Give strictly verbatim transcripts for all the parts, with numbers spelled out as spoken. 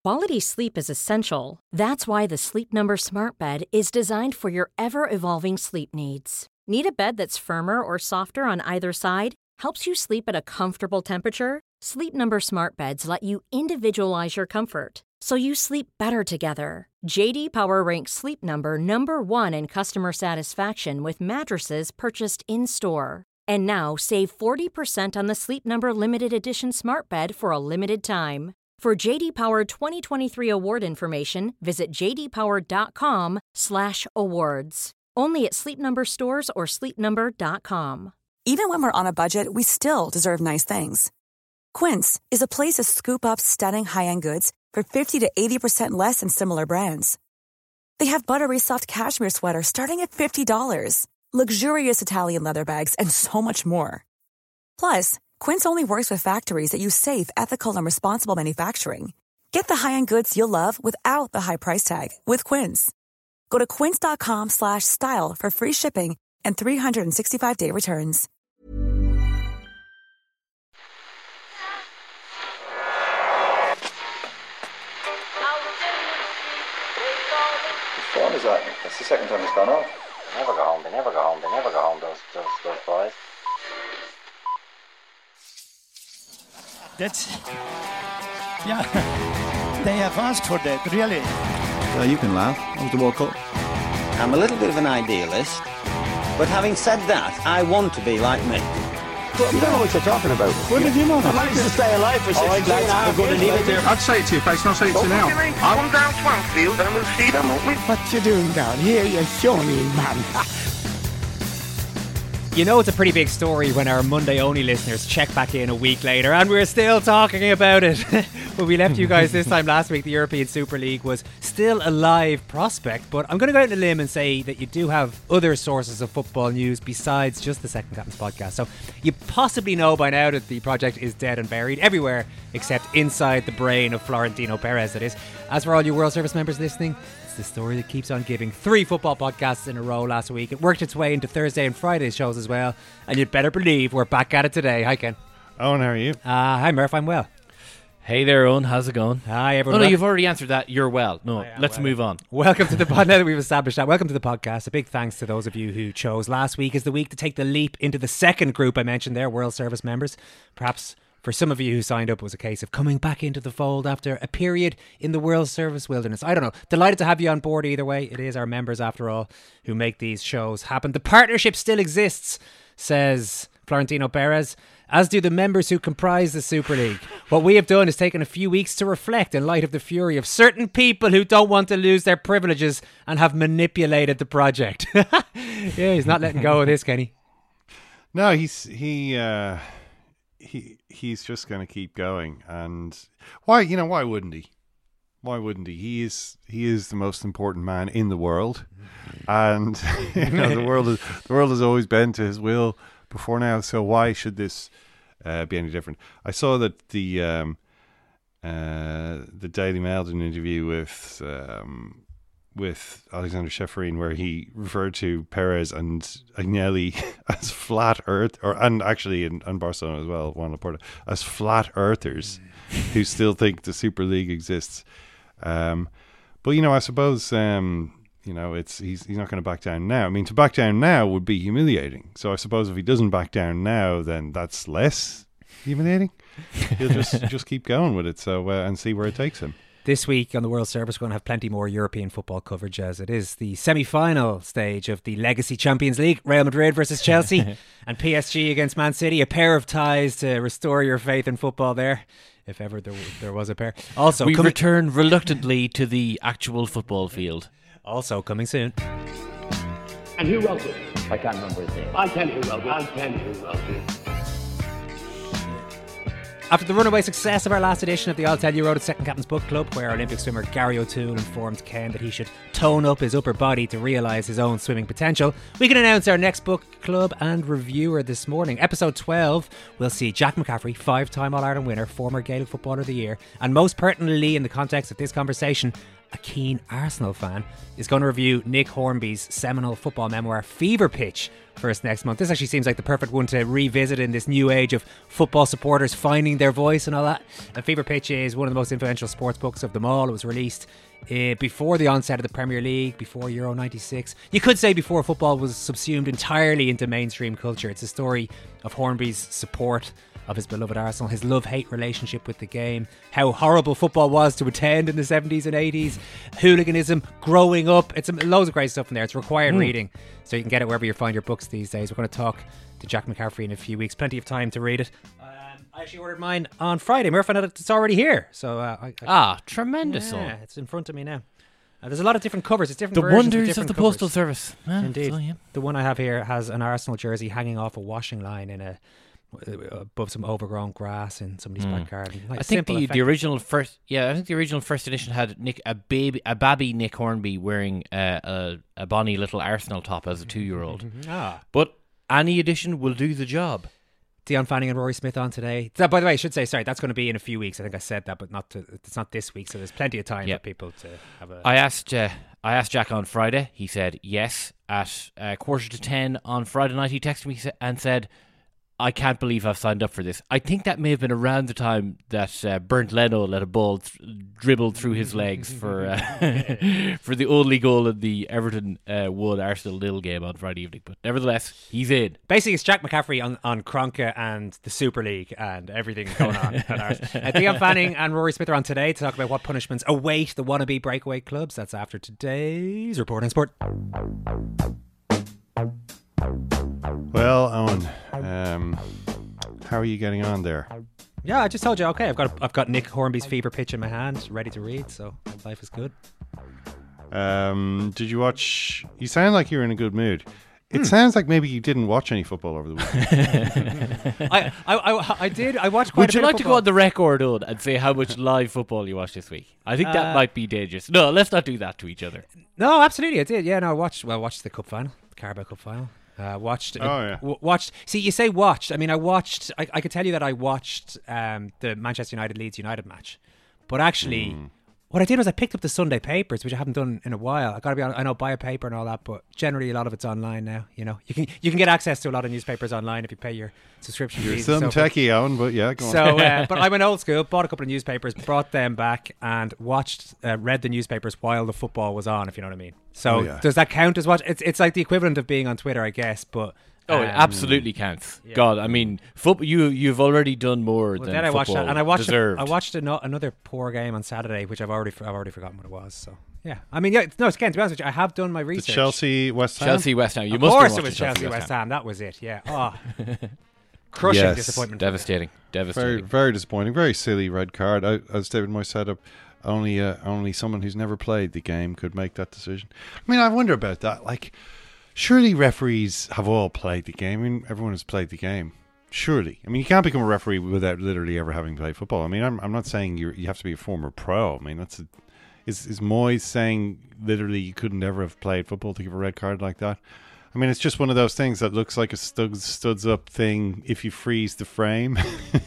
Quality sleep is essential. That's why the Sleep Number Smart Bed is designed for your ever-evolving sleep needs. Need a bed that's firmer or softer on either side? Helps you sleep at a comfortable temperature? Sleep Number Smart Beds let you individualize your comfort, so you sleep better together. J D Power ranks Sleep Number number one in customer satisfaction with mattresses purchased in-store. And now save forty percent on the Sleep Number Limited Edition Smart Bed for a limited time. For J D Power twenty twenty-three award information, visit j d power dot com slash awards. Only at Sleep Number stores or sleep number dot com. Even when we're on a budget, we still deserve nice things. Quince is a place to scoop up stunning high-end goods for fifty to eighty percent less than similar brands. They have buttery soft cashmere sweaters starting at fifty dollars, luxurious Italian leather bags, and so much more. Plus, Quince only works with factories that use safe, ethical, and responsible manufacturing. Get the high-end goods you'll love without the high price tag with Quince. Go to quince.com slash style for free shipping and three sixty-five day returns. What time is that? That's the second time it's gone off. They never go home, they never go home, they never go home, those, those, those boys. That's... Yeah, they have asked for that, really. Well, you can laugh. That was the World Cup. I'm a little bit of an idealist, but having said that, I want to be like me. Well, you don't know what you're talking about. What did you know? I managed to stay alive for sixteen right, lads, hours. I'm going to leave it there. I'd say it to your face, and I'll say it to you now. Come down Swansfield and we'll see them, won't we? What you doing down here, you shawny man? You know it's a pretty big story when our Monday-only listeners check back in a week later and we're still talking about it. When we left you guys this time last week, the European Super League was still a live prospect, but I'm going to go out on a limb and say that you do have other sources of football news besides just the Second Captains podcast. So you possibly know by now that the project is dead and buried everywhere except inside the brain of Florentino Perez, that is. As for all you World Service members listening, the story that keeps on giving. Three football podcasts in a row last week. It worked its way into Thursday and Friday's shows as well. And you'd better believe we're back at it today. Hi, Ken. Owen, how are you? Uh, hi, Murph. I'm well. Hey there, Owen. How's it going? Hi, everyone. Oh, no, you've already answered that. You're well. No, let's well. move on. Welcome to the pod. Now that we've established that, welcome to the podcast. A big thanks to those of you who chose last week as the week to take the leap into the second group I mentioned there, World Service members. Perhaps for some of you who signed up, it was a case of coming back into the fold after a period in the World Service wilderness. I don't know. Delighted to have you on board either way. It is our members, after all, who make these shows happen. The partnership still exists, says Florentino Perez, as do the members who comprise the Super League. What we have done is taken a few weeks to reflect in light of the fury of certain people who don't want to lose their privileges and have manipulated the project. Yeah, he's not letting go of this, Kenny. No, he's he uh, he he's just going to keep going. And why, you know, why wouldn't he? Why wouldn't he? He is he is the most important man in the world, and you know, the world is, the world has always been to his will before now. So why should this uh, be any different? I saw that the um, uh, the Daily Mail did an interview with um, with Alexander Shefferin where he referred to Perez and Agnelli as flat earth, or and actually in, in Barcelona as well, Juan Laporta, as flat earthers who still think the Super League exists. Um, but you know, I suppose um, you know it's he's he's not going to back down now. I mean, to back down now would be humiliating. So I suppose if he doesn't back down now, then that's less humiliating. He'll just just keep going with it. So uh, and see where it takes him. This week on the World Service, we're going to have plenty more European football coverage, as it is the semi-final stage of the Legacy Champions League. Real Madrid versus Chelsea and P S G against Man City. A pair of ties to restore your faith in football there, if ever there, there was a pair. Also, we coming- return reluctantly to the actual football field. Also coming soon. And who wrote it? I can't remember his name. I tell you who wrote it. I tell you who wrote it. After the runaway success of our last edition of the I'll Tell You Road at Second Captain's Book Club, where Olympic swimmer Gary O'Toole informed Ken that he should tone up his upper body to realise his own swimming potential, we can announce our next book club and reviewer this morning. Episode twelve, we'll see Jack McCaffrey, five-time All-Ireland winner, former Gaelic Footballer of the Year, and most pertinently in the context of this conversation, a keen Arsenal fan, is going to review Nick Hornby's seminal football memoir Fever Pitch for us next month. This actually seems like the perfect one to revisit in this new age of football supporters finding their voice and all that. And Fever Pitch is one of the most influential sports books of them all. It was released uh, before the onset of the Premier League, before Euro ninety-six. You could say before football was subsumed entirely into mainstream culture. It's a story of Hornby's support of his beloved Arsenal, his love-hate relationship with the game, how horrible football was to attend in the seventies and eighties, hooliganism, growing up. It's loads of great stuff in there. It's required mm. reading, so you can get it wherever you find your books these days. We're going to talk to Jack McCaffrey in a few weeks. Plenty of time to read it. Um, I actually ordered mine on Friday. Murph, found out it's already here. So uh, I, I, ah, tremendous! Yeah, one. It's in front of me now. Uh, there's a lot of different covers. It's different the versions wonders different of the covers. Postal Service. Ah, Indeed. So, yeah. The one I have here has an Arsenal jersey hanging off a washing line in a above some overgrown grass in somebody's mm. back garden. Like I think the, the original first, yeah, I think the original first edition had Nick a baby, a babby Nick Hornby wearing uh, a a bonny little Arsenal top as a two-year-old. ah. But any edition will do the job. Dion Fanning and Rory Smith on today. That, by the way, I should say, sorry, that's going to be in a few weeks. I think I said that, but not to, it's not this week, so there's plenty of time yep. for people to have a... I asked uh, I asked Jack on Friday. He said yes. At uh, quarter to ten on Friday night, he texted me and said, I can't believe I've signed up for this. I think that may have been around the time that uh, Bernd Leno let a ball th- dribble through his legs for uh, for the only goal in the Everton uh, won Arsenal nil game on Friday evening. But nevertheless, he's in. Basically, it's Jack McCaffrey on, on Kroenke and the Super League and everything going on at Arsenal. Uh, Dion Fanning and Rory Smith are on today to talk about what punishments await the wannabe breakaway clubs. That's after today's Report on Sport. Well, Owen, um, how are you getting on there? Yeah, I just told you. Okay, I've got I've got Nick Hornby's Fever Pitch in my hand, ready to read. So life is good. Um, did you watch? You sound like you're in a good mood. It hmm. sounds like maybe you didn't watch any football over the weekend. I, I, I, I did. I watched quite Would a bit you like of to go on the record, Owen, and say how much live football you watched this week? I think that uh, might be dangerous. No, let's not do that to each other. No, absolutely, I did. Yeah, no, I watched. Well, I watched the cup final, the Carabao Cup final. Uh, watched. Oh yeah. W- watched. See, you say watched. I mean, I watched. I, I could tell you that I watched um, the Manchester United Leeds United match, but actually, mm. what I did was I picked up the Sunday papers, which I haven't done in a while. I got to be honest. I know buy a paper and all that, but generally a lot of it's online now. You know, you can you can get access to a lot of newspapers online if you pay your subscription You're fees. some so techie, Owen, but yeah, go on. So, uh, but I went old school, bought a couple of newspapers, brought them back, and watched, uh, read the newspapers while the football was on. If you know what I mean. So, oh, yeah. does that count as watch? It's it's like the equivalent of being on Twitter, I guess, but. Oh, it um, absolutely counts. Yeah. God, I mean, football. You you've already done more well, than then I watched football that, and I watched deserved. A, I watched a, another poor game on Saturday, which I've already I've already forgotten what it was. So yeah, I mean, yeah, no, again, to be honest with you, I have done my research. The Chelsea West Ham. Chelsea West Ham. You of must course, have it was Chelsea, Chelsea West, West Ham. Ham. That was it. Yeah. Oh, crushing yes. disappointment. Devastating. Devastating. Very, very disappointing. Very silly red card. I, as David Moyes said, up only uh, only someone who's never played the game could make that decision. I mean, I wonder about that. Like. Surely referees have all played the game. I mean, everyone has played the game. Surely. I mean, you can't become a referee without literally ever having played football. I mean, I'm I'm not saying you you have to be a former pro. I mean, that's a, is is Moyes saying literally you couldn't ever have played football to give a red card like that? I mean, it's just one of those things that looks like a studs, studs up thing if you freeze the frame.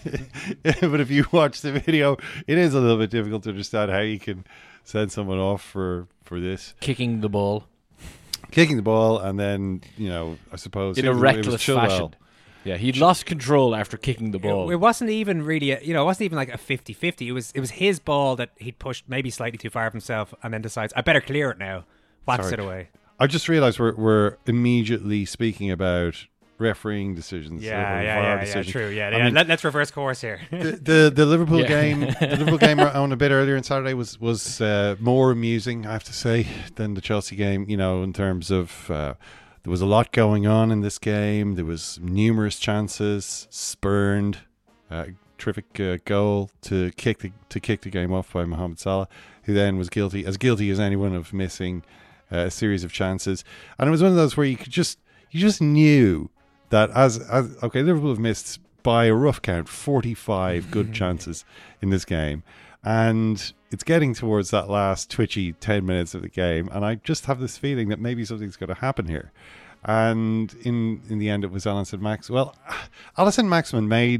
But if you watch the video, it is a little bit difficult to understand how you can send someone off for, for this. Kicking the ball. Kicking the ball, and then, you know, I suppose in it a was, reckless it was fashion. Yeah, he'd lost control after kicking the ball. It, it wasn't even really, a, you know, it wasn't even like a fifty-fifty. It was it was his ball that he'd pushed maybe slightly too far of himself, and then decides, I better clear it now. Whacks Sorry. it away. I just realised we're we're immediately speaking about refereeing decisions. Yeah, yeah, yeah, decisions. yeah, true. Yeah, I yeah. mean, Let, let's reverse course here. the, the the Liverpool yeah. game, the Liverpool game on a bit earlier on Saturday was was uh, more amusing, I have to say, than the Chelsea game. You know, in terms of uh, there was a lot going on in this game. There was numerous chances spurned. Uh, terrific uh, goal to kick the to kick the game off by Mohamed Salah, who then was guilty as guilty as anyone of missing uh, a series of chances. And it was one of those where you could just you just knew. That as, as okay, Liverpool have missed by a rough count forty-five good chances in this game, and it's getting towards that last twitchy ten minutes of the game, and I just have this feeling that maybe something's going to happen here. And in in the end, it was Alison Max. Well, Alison Maximin made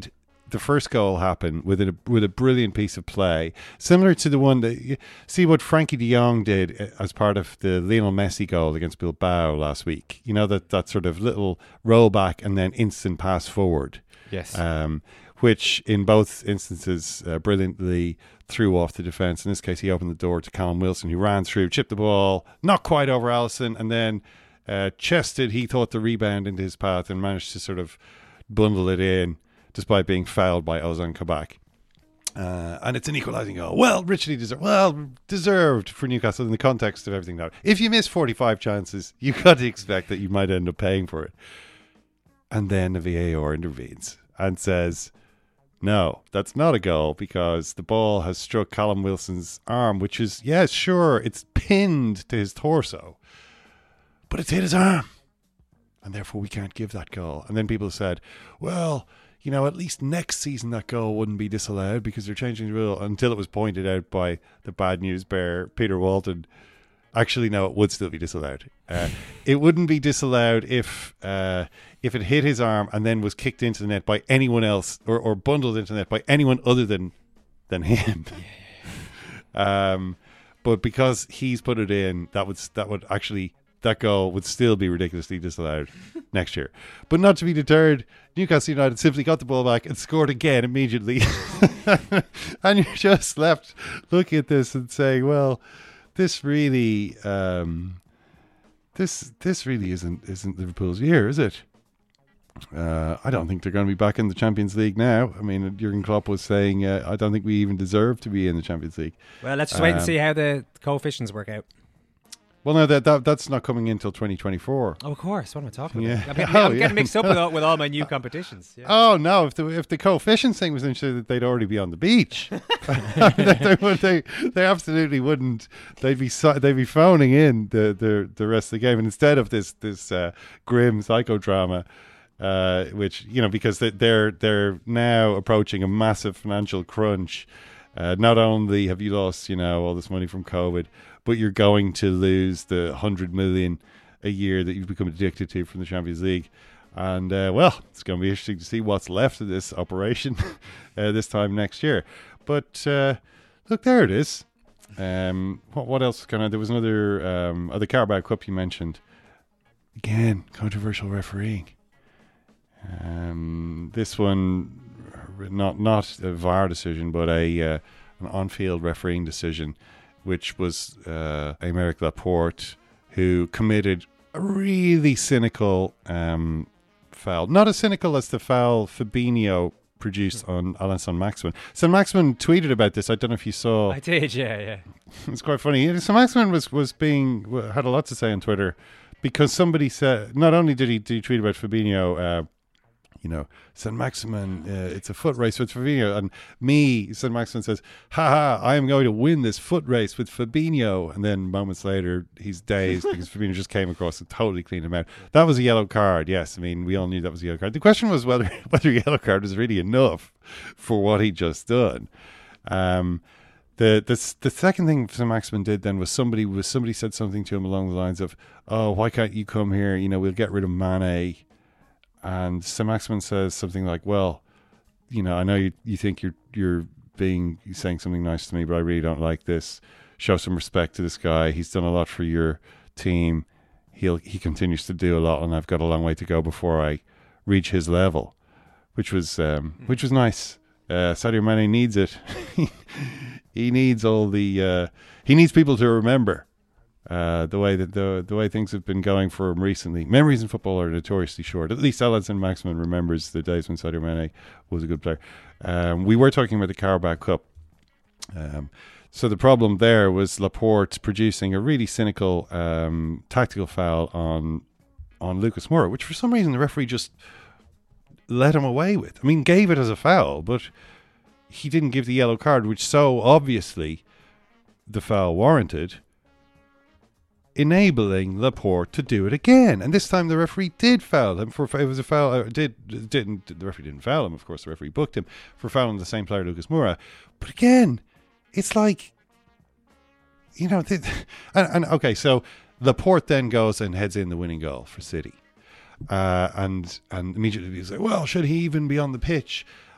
the first goal happen with a with a brilliant piece of play, similar to the one that you see what Frankie de Jong did as part of the Lionel Messi goal against Bilbao last week. You know, that, that sort of little roll back and then instant pass forward. Yes. Um, which in both instances uh, brilliantly threw off the defence. In this case, he opened the door to Callum Wilson, who ran through, chipped the ball, not quite over Alisson, and then uh, chested, he thought, the rebound into his path and managed to sort of bundle it in, despite being fouled by Ozan Kabak. Uh, and it's an equalising goal. Well, richly deserved. Well, deserved for Newcastle in the context of everything now. If you miss forty-five chances, you've got to expect that you might end up paying for it. And then the V A R intervenes and says, no, that's not a goal because the ball has struck Callum Wilson's arm, which is, yes, yeah, sure, it's pinned to his torso, but it's hit his arm. And therefore we can't give that goal. And then people said, well, you know, at least next season that goal wouldn't be disallowed because they're changing the rule, until it was pointed out by the bad news bearer, Peter Walton. Actually, no, it would still be disallowed. Uh, it wouldn't be disallowed if uh, if it hit his arm and then was kicked into the net by anyone else, or, or bundled into the net by anyone other than than him. um, but because he's put it in, that would that would actually that goal would still be ridiculously disallowed next year. But not to be deterred, Newcastle United simply got the ball back and scored again immediately. And you're just left looking at this and saying, well, this really, um, this this really isn't isn't Liverpool's year, is it? Uh, I don't think they're going to be back in the Champions League now. I mean, Jurgen Klopp was saying, uh, I don't think we even deserve to be in the Champions League. Well, let's just um, wait and see how the coefficients work out. Well, no, that, that that's not coming in until twenty twenty-four. Oh, of course. What am I talking yeah. about? I'm getting, oh, I'm getting yeah. mixed up with all, with all my new competitions. Yeah. Oh, no. If the if the coefficients thing was interested, they'd already be on the beach. they, they, would, they, they absolutely wouldn't. They'd be they'd be phoning in the, the, the rest of the game. And instead of this this uh, grim psychodrama, uh, which, you know, because they're, they're now approaching a massive financial crunch. Uh, not only have you lost, you know, all this money from COVID, but you're going to lose the hundred million a year that you've become addicted to from the Champions League. And, uh, well, it's going to be interesting to see what's left of this operation uh, this time next year. But, uh, look, there it is. Um, what, what else? Kind of, there was another, um, oh, the Carabao Cup you mentioned. Again, controversial refereeing. Um, this one, not not a V A R decision, but a uh, an on-field refereeing decision, which was uh, Aymeric Laporte, who committed a really cynical um, foul. Not as cynical as the foul Fabinho produced on Alan Saint-Maximin. Saint-Maximin tweeted about this. I don't know if you saw. I did, yeah, yeah. It's quite funny. Saint-Maximin was, was being, had a lot to say on Twitter, because somebody said, not only did he, did he tweet about Fabinho, uh, you know, Saint-Maximin, uh, it's a foot race with Fabinho. And me, Saint-Maximin says, haha, I am going to win this foot race with Fabinho. And then moments later, he's dazed because Fabinho just came across and totally cleaned him out. That was a yellow card, yes. I mean, we all knew that was a yellow card. The question was whether whether a yellow card was really enough for what he'd just done. Um, the, the the second thing Saint-Maximin did then was somebody was somebody said something to him along the lines of, oh, why can't you come here? You know, we'll get rid of Mane. And Saint-Maximin says something like, well, you know, I know you, you think you're you're being you're saying something nice to me, but I really don't like this. Show some respect to this guy. He's done a lot for your team. He'll he continues to do a lot, and I've got a long way to go before I reach his level, which was um, which was nice. Uh, Sadio Mane needs it. He needs all the uh, he needs people to remember. Uh, the way that the the way things have been going for him recently. Memories in football are notoriously short. At least Alan Saint-Maximin remembers the days when Sadio Mane was a good player. Um, we were talking about the Carabao Cup. Um, so the problem there was Laporte producing a really cynical um, tactical foul on on Lucas Moura, which for some reason the referee just let him away with. I mean, gave it as a foul, but he didn't give the yellow card, which so obviously the foul warranted, enabling Laporte to do it again. And this time the referee did foul him for it was a foul. Uh, did didn't the referee didn't foul him? Of course, the referee booked him for fouling the same player, Lucas Moura. But again, it's like, you know, they, and, and okay, so Laporte then goes and heads in the winning goal for City, uh, and and immediately he's like, well, should he even be on the pitch?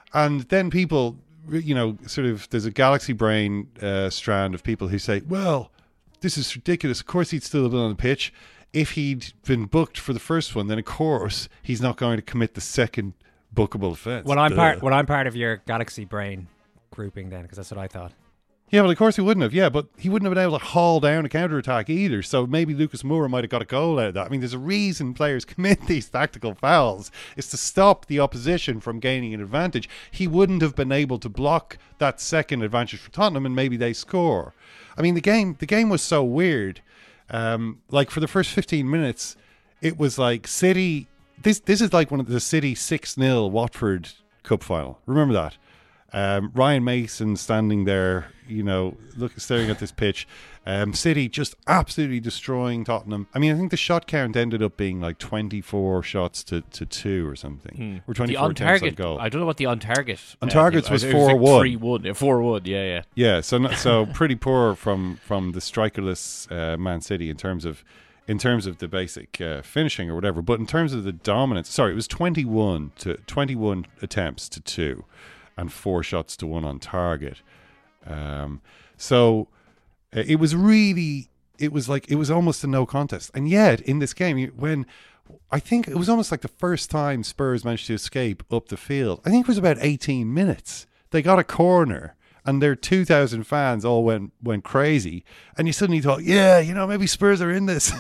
And then people, you know, sort of, there's a galaxy brain uh, strand of people who say, well, this is ridiculous. Of course he'd still have been on the pitch. If he'd been booked for the first one, then of course he's not going to commit the second bookable offence. Well, I'm part. Well, I'm part of your galaxy brain grouping then, because that's what I thought. Yeah, well, of course he wouldn't have. Yeah, but he wouldn't have been able to haul down a counter-attack either. So maybe Lucas Moura might have got a goal out of that. I mean, there's a reason players commit these tactical fouls. It's to stop the opposition from gaining an advantage. He wouldn't have been able to block that second advantage for Tottenham, and maybe they score. I mean, the game the game was so weird. Um, like, for the first fifteen minutes, it was like City... This this is like one of the City six nil Watford Cup final. Remember that? Um, Ryan Mason standing there, you know, look, staring at this pitch. Um, City just absolutely destroying Tottenham. I mean, I think the shot count ended up being like twenty-four shots to, to two or something. Hmm. Or twenty-four on attempts target, on goal. I don't know what the on target. On uh, targets was four one. Like three one. four one, yeah, yeah. Yeah, so not, so pretty poor from from the strikerless uh, Man City in terms of in terms of the basic uh, finishing or whatever. But in terms of the dominance, sorry, it was twenty-one to twenty-one attempts to two. And four shots to one on target. Um, so uh, it was really, it was like, it was almost a no contest. And yet, in this game, you, when I think it was almost like the first time Spurs managed to escape up the field, I think it was about eighteen minutes. They got a corner and their two thousand fans all went went crazy. And you suddenly thought, yeah, you know, maybe Spurs are in this.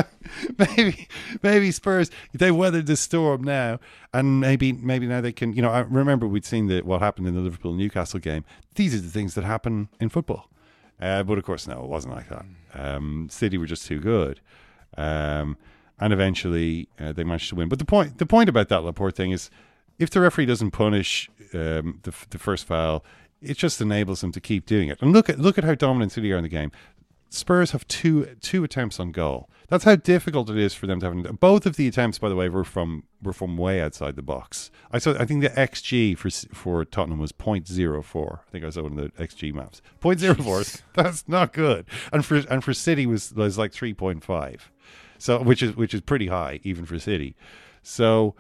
maybe maybe Spurs, they weathered the storm now. And maybe maybe now they can, you know, I remember we'd seen the, what happened in the Liverpool-Newcastle game. These are the things that happen in football. Uh, but of course, no, it wasn't like that. Um, City were just too good. Um, and eventually uh, they managed to win. But the point the point about that Laporte thing is, if the referee doesn't punish um, the, the first foul, it just enables them to keep doing it. And look at look at how dominant City are in the game. Spurs have two two attempts on goal. That's how difficult it is for them to have. Both of the attempts, by the way, were from were from way outside the box. I saw. I think the X G for for Tottenham was point zero four. I think I saw one of the X G maps. point zero four. That's not good. And for and for City was was like three point five. So which is which is pretty high even for City. So.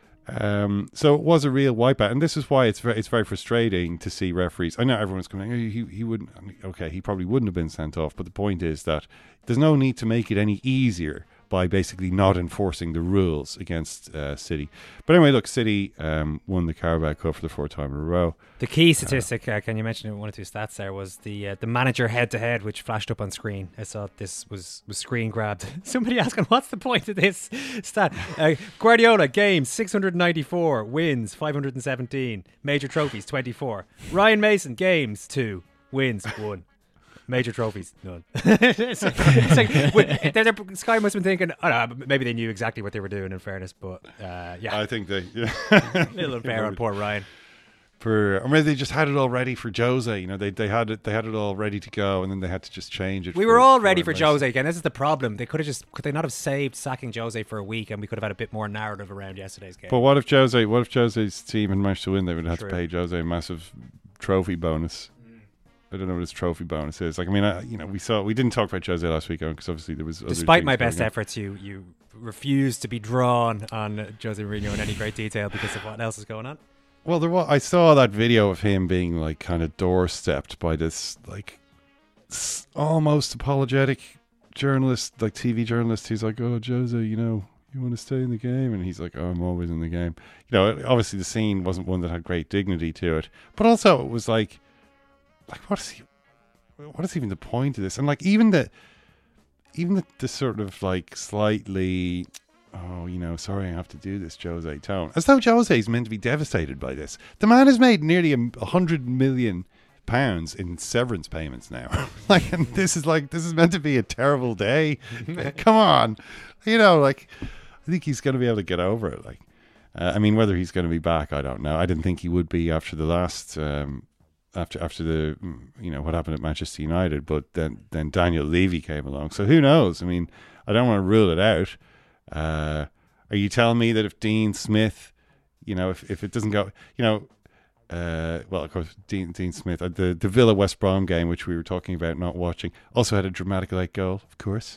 Um, so it was a real wipeout, and this is why it's very it's very frustrating to see referees. I know everyone's going, oh, he he wouldn't. Okay, he probably wouldn't have been sent off, but the point is that there's no need to make it any easier by basically not enforcing the rules against uh, City. But anyway, look, City um, won the Carabao Cup for the fourth time in a row. The key statistic, uh, can you mention one or two stats there, was the uh, the manager head-to-head, which flashed up on screen. I saw this was, was screen grabbed. Somebody asking, what's the point of this stat? Uh, Guardiola, games, six hundred ninety-four, wins, five hundred seventeen, major trophies, twenty-four. Ryan Mason, games, two, wins, one. Major trophies, none. it's like, it's like wait, they're, they're, Sky must have been thinking, I don't know, maybe they knew exactly what they were doing, in fairness, but uh, yeah. I think they... Yeah. A little unfair on poor Ryan. For, or maybe they just had it all ready for Jose. You know, they they had it they had it all ready to go, and then they had to just change it. We for, were all for ready for Jose again. This is the problem. They could have just could they not have saved sacking Jose for a week, and we could have had a bit more narrative around yesterday's game. But what if Jose? What if Jose's team had managed to win? They would have True. to pay Jose a massive trophy bonus. I don't know what his trophy bonus is. Like, I mean, I, you know, we saw we didn't talk about Jose last week because obviously there was. Despite my other best efforts, you you refused to be drawn on Jose Mourinho in any great detail because of what else is going on. Well, there was. I saw that video of him being like kind of doorstepped by this like s- almost apologetic journalist, like T V journalist. He's like, "Oh, Jose, you know, you want to stay in the game?" And he's like, "Oh, I'm always in the game." You know, obviously the scene wasn't one that had great dignity to it, but also it was like, like what is he? What is even the point of this? And like even the, even the, the sort of like slightly. Oh, you know, sorry I have to do this, Jose tone. As though Jose is meant to be devastated by this. The man has made nearly a hundred million pounds in severance payments now. Like, and this is like, this is meant to be a terrible day. Come on. You know, like, I think he's going to be able to get over it. Like, uh, I mean, whether he's going to be back, I don't know. I didn't think he would be after the last, um, after after the, you know, what happened at Manchester United. But then, then Daniel Levy came along. So who knows? I mean, I don't want to rule it out. Uh, are you telling me that if Dean Smith, you know, if, if it doesn't go, you know, uh, well, of course, Dean Dean Smith, uh, the, the Villa West Brom game, which we were talking about not watching, also had a dramatic late goal, of course.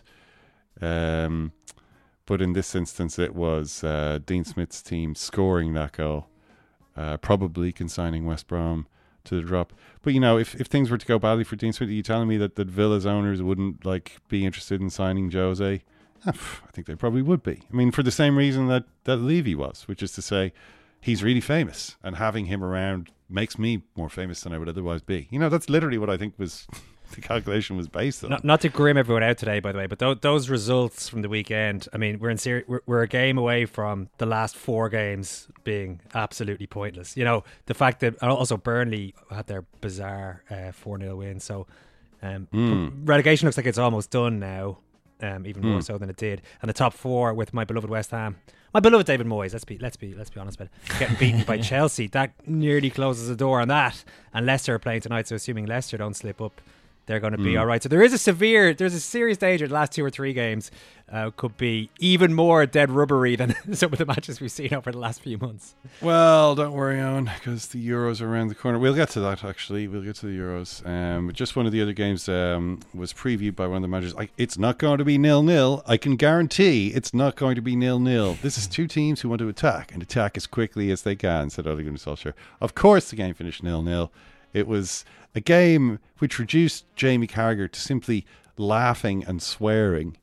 Um, but in this instance, it was uh, Dean Smith's team scoring that goal. uh, probably consigning West Brom to the drop. But, you know, if, if things were to go badly for Dean Smith, are you telling me that, that Villa's owners wouldn't like be interested in signing Jose? I think they probably would be. I mean, for the same reason that, that Levy was, which is to say he's really famous, and having him around makes me more famous than I would otherwise be. You know, that's literally what I think was the calculation was based on. Not, not to grim everyone out today, by the way, but th- those results from the weekend, I mean, we're in seri- we're, we're a game away from the last four games being absolutely pointless. You know, the fact that also Burnley had their bizarre uh, four nil win, so um, mm. relegation looks like it's almost done now, um, even more mm. so than it did. And the top four with my beloved West Ham, my beloved David Moyes, let's be let's be let's be honest about it, getting beaten by Chelsea, that nearly closes the door on that. And Leicester are playing tonight, so assuming Leicester don't slip up, they're going to be mm. all right. So there is a severe, there's a serious danger the last two or three games uh, could be even more dead rubbery than some of the matches we've seen over the last few months. Well, don't worry, Owen, because the Euros are around the corner. We'll get to that, actually. We'll get to the Euros. Um, just one of the other games um, was previewed by one of the managers. Like, it's not going to be nil-nil. I can guarantee it's not going to be nil-nil. This is two teams who want to attack, and attack as quickly as they can, said Ole Gunnar Solskjaer. Of course the game finished nil-nil. It was a game which reduced Jamie Carragher to simply laughing and swearing.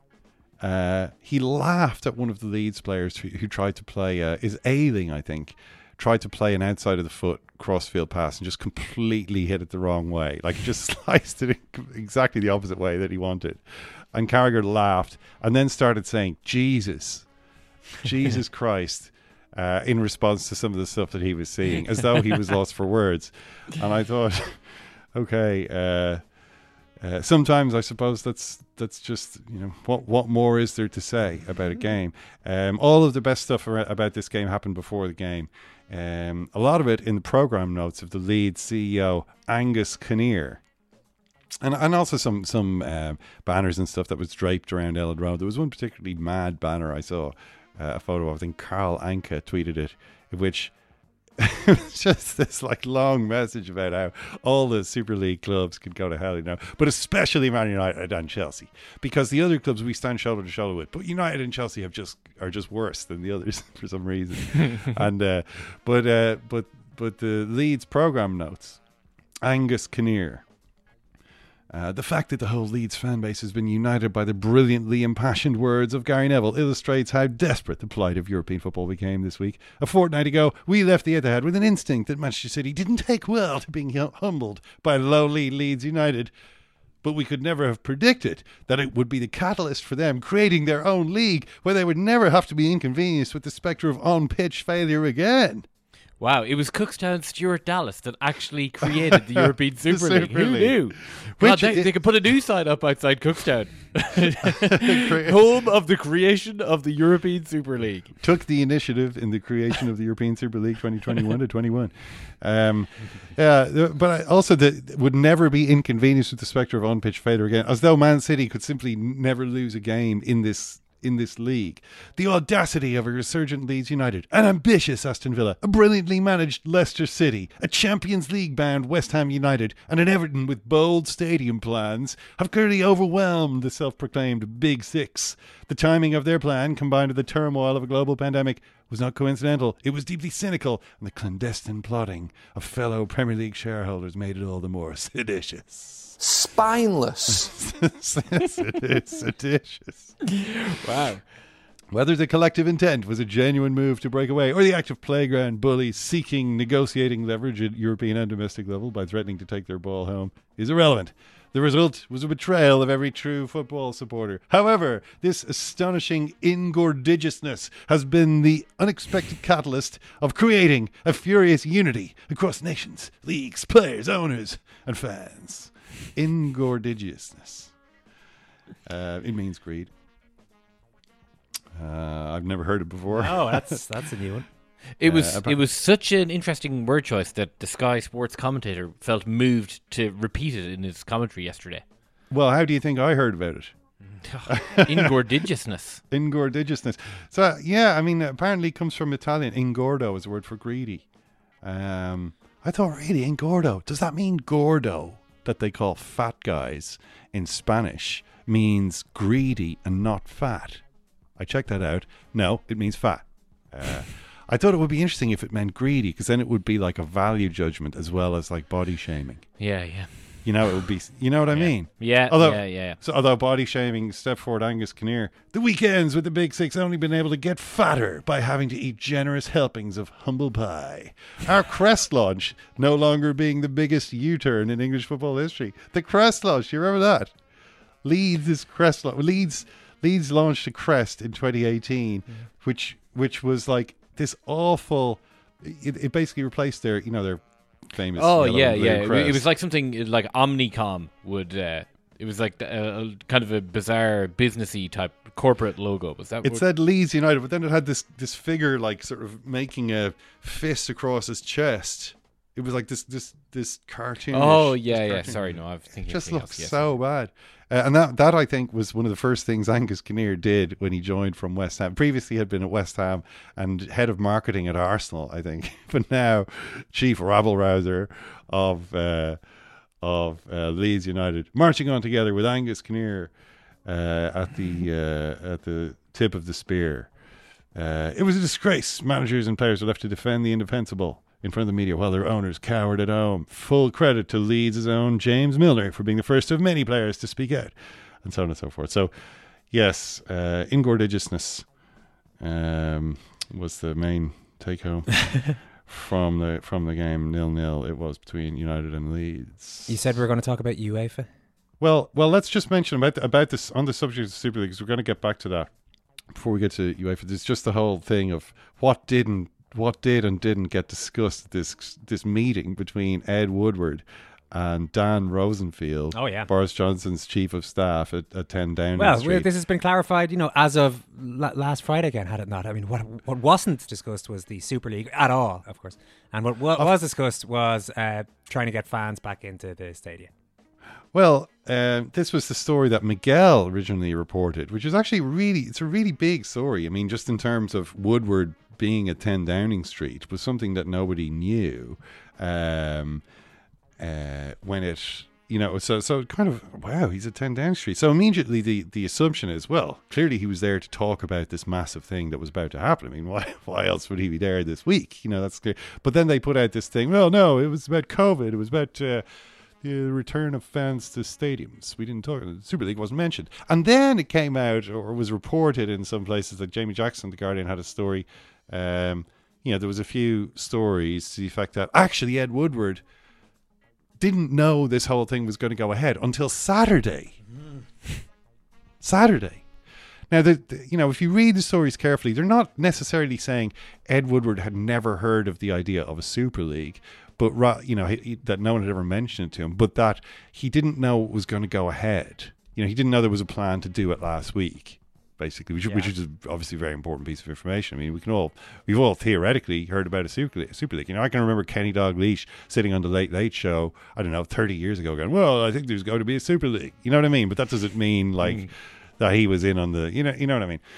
Uh, he laughed at one of the Leeds players who, who tried to play, uh, is Ayling, I think, tried to play an outside of the foot crossfield pass and just completely hit it the wrong way. Like, he just sliced it in exactly the opposite way that he wanted. And Carragher laughed and then started saying, Jesus, Jesus Christ. Uh, in response to some of the stuff that he was seeing, as though he was lost for words. And I thought, okay, uh, uh, sometimes I suppose that's that's just, you know, what what more is there to say about a game? Um, all of the best stuff about this game happened before the game. Um, a lot of it in the programme notes of the Leeds C E O, Angus Kinnear. And and also some, some uh, banners and stuff that was draped around Ellen Road. There was one particularly mad banner I saw. Uh, a photo of, I think Carl Anka tweeted it, in which it was just this like long message about how all the Super League clubs could go to hell, you know, but especially Man United and Chelsea, because the other clubs we stand shoulder to shoulder with, but United and Chelsea have just are just worse than the others for some reason. and uh, but uh, but but the Leeds programme notes, Angus Kinnear. Uh, the fact that the whole Leeds fan base has been united by the brilliantly impassioned words of Gary Neville illustrates how desperate the plight of European football became this week. A fortnight ago, we left the Etihad with an instinct that Manchester City didn't take well to being humbled by lowly Leeds United. But we could never have predicted that it would be the catalyst for them creating their own league where they would never have to be inconvenienced with the spectre of on-pitch failure again. Wow, it was Cookstown's Stuart Dallas that actually created the European Super, Super League. Who League. knew? Well, they, it, they could put a new sign up outside Cookstown. Home of the creation of the European Super League. Took the initiative in the creation of the European Super League twenty twenty-one to twenty-one. Um, yeah, but also the, would never be inconvenienced with the spectre of on-pitch failure again, as though Man City could simply never lose a game in this in this league. The audacity of a resurgent Leeds United, an ambitious Aston Villa, a brilliantly managed Leicester City, a Champions League bound West Ham United, and an Everton with bold stadium plans have clearly overwhelmed the self-proclaimed Big Six. The timing of their plan, combined with the turmoil of a global pandemic, was not coincidental. It was deeply cynical, and the clandestine plotting of fellow Premier League shareholders made it all the more seditious. Spineless. Yes, it is seditious. Wow. Whether the collective intent was a genuine move to break away or the act of playground bullies seeking negotiating leverage at European and domestic level by threatening to take their ball home is irrelevant. The result was a betrayal of every true football supporter. However, this astonishing ingordigiousness has been the unexpected catalyst of creating a furious unity across nations, leagues, players, owners, and fans. Ingordigiousness. Uh, it means greed. Uh, I've never heard it before. Oh, that's that's a new one. It was uh, it was such an interesting word choice that the Sky Sports commentator felt moved to repeat it in his commentary yesterday. Well, how do you think I heard about it? Ingordigiousness. Ingordigiousness. So, yeah, I mean, apparently it comes from Italian. Ingordo is a word for greedy. Um, I thought, really, ingordo, does that mean gordo, that they call fat guys in Spanish, means greedy and not fat? I checked that out. No, it means fat. Uh, I thought it would be interesting if it meant greedy, because then it would be like a value judgment as well as like body shaming. Yeah, yeah. You know, it would be. You know what I yeah. mean? Yeah, although, yeah, yeah. So, although body shaming, step forward, Angus Kinnear. The weekends with the Big Six only been able to get fatter by having to eat generous helpings of humble pie. Our crest launch no longer being the biggest U-turn in English football history. The crest launch, you remember that? Leeds is crest launch. Leeds Leeds launched a crest in twenty eighteen, yeah. which which was like this awful. It, it basically replaced their, you know, their famous. Oh yellow yeah, and blue yeah. crest. It was like something like Omnicom would. Uh, it was like a, a kind of a bizarre businessy type corporate logo. Was that? It what? said Leeds United, but then it had this this figure like sort of making a fist across his chest. It was like this this this cartoon. Oh yeah, yeah. Sorry, no, I'm thinking. It just looks else, yes. so bad. Uh, and that, that I think was one of the first things Angus Kinnear did when he joined from West Ham. Previously he had been at West Ham and head of marketing at Arsenal, I think. But now chief rabble-rouser of uh, of uh, Leeds United, marching on together with Angus Kinnear uh, at the uh, at the tip of the spear. Uh, it was a disgrace. Managers and players were left to defend the indefensible in front of the media while their owners cowered at home. Full credit to Leeds' own James Milner for being the first of many players to speak out, and so on and so forth. So, yes, uh, ingordiousness um, was the main take-home from the from the game. Nil-nil it was between United and Leeds. You said we were going to talk about UEFA? Well, well, let's just mention about the, about this on the subject of the Super League, because we're going to get back to that before we get to UEFA. There's just the whole thing of what didn't What did and didn't get discussed at this this meeting between Ed Woodward and Dan Rosenfield, oh, yeah. Boris Johnson's chief of staff at, at ten Downing well, Street. Well, this has been clarified, you know, as of la- last Friday again, had it not. I mean, what what wasn't discussed was the Super League at all, of course. And what, what was discussed was uh, trying to get fans back into the stadium. Well, uh, this was the story that Miguel originally reported, which is actually really, it's a really big story. I mean, just in terms of Woodward being at ten Downing Street was something that nobody knew um, uh, when it, you know, so so kind of, wow, he's at ten Downing Street. So immediately the, the assumption is, well, clearly he was there to talk about this massive thing that was about to happen. I mean, why why else would he be there this week? You know, that's clear. But then they put out this thing, well, no, it was about COVID. It was about uh, the return of fans to stadiums. We didn't talk, the Super League wasn't mentioned. And then it came out, or was reported in some places, like Jamie Jackson, The Guardian, had a story. Um, you know, there was a few stories to the effect that actually Ed Woodward didn't know this whole thing was going to go ahead until Saturday. Mm. Saturday. Now, the, the, you know, if you read the stories carefully, they're not necessarily saying Ed Woodward had never heard of the idea of a Super League, but you know, he, he, that no one had ever mentioned it to him, but that he didn't know it was going to go ahead. You know, he didn't know there was a plan to do it last week, basically, which, yeah. which is obviously a very important piece of information. I mean, we can all, we've all theoretically heard about a Super League. Super League. You know, I can remember Kenny Dalglish sitting on the Late Late Show, I don't know, thirty years ago, going, "Well, I think there's going to be a Super League." You know what I mean? But that doesn't mean like mm. that he was in on the, you know, you know what I mean?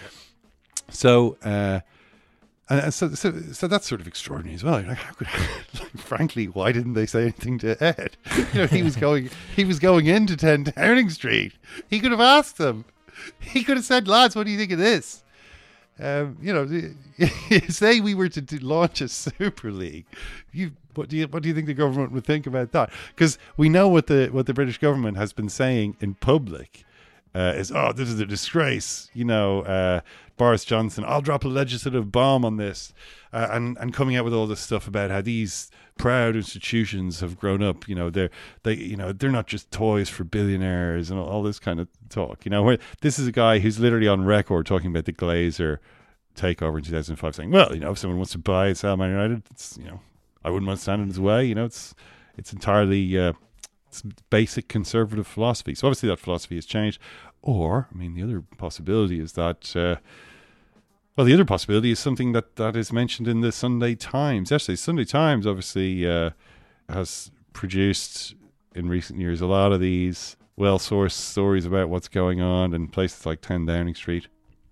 So. uh And so, so, so that's sort of extraordinary as well. Like, how could, like, frankly, why didn't they say anything to Ed? You know, he was going, he was going into ten Downing Street. He could have asked them. He could have said, "Lads, what do you think of this?" Um, you know, say we were to do, launch a Super League. You, what do you, what do you think the government would think about that? Because we know what the what the British government has been saying in public. Uh, is, oh, this is a disgrace, you know, uh, Boris Johnson, I'll drop a legislative bomb on this, uh, and, and coming out with all this stuff about how these proud institutions have grown up, you know, they're, they, you know, they're not just toys for billionaires and all, all this kind of talk, you know, where this is a guy who's literally on record talking about the Glazer takeover in two thousand five, saying, well, you know, if someone wants to buy and sell Man United, it's, you know, I wouldn't want to stand in his way, you know, it's, it's entirely, uh, it's basic conservative philosophy. So obviously that philosophy has changed. Or, I mean, the other possibility is that, uh, well, the other possibility is something that, that is mentioned in the Sunday Times. Actually, Sunday Times obviously uh, has produced in recent years a lot of these well-sourced stories about what's going on in places like ten Downing Street.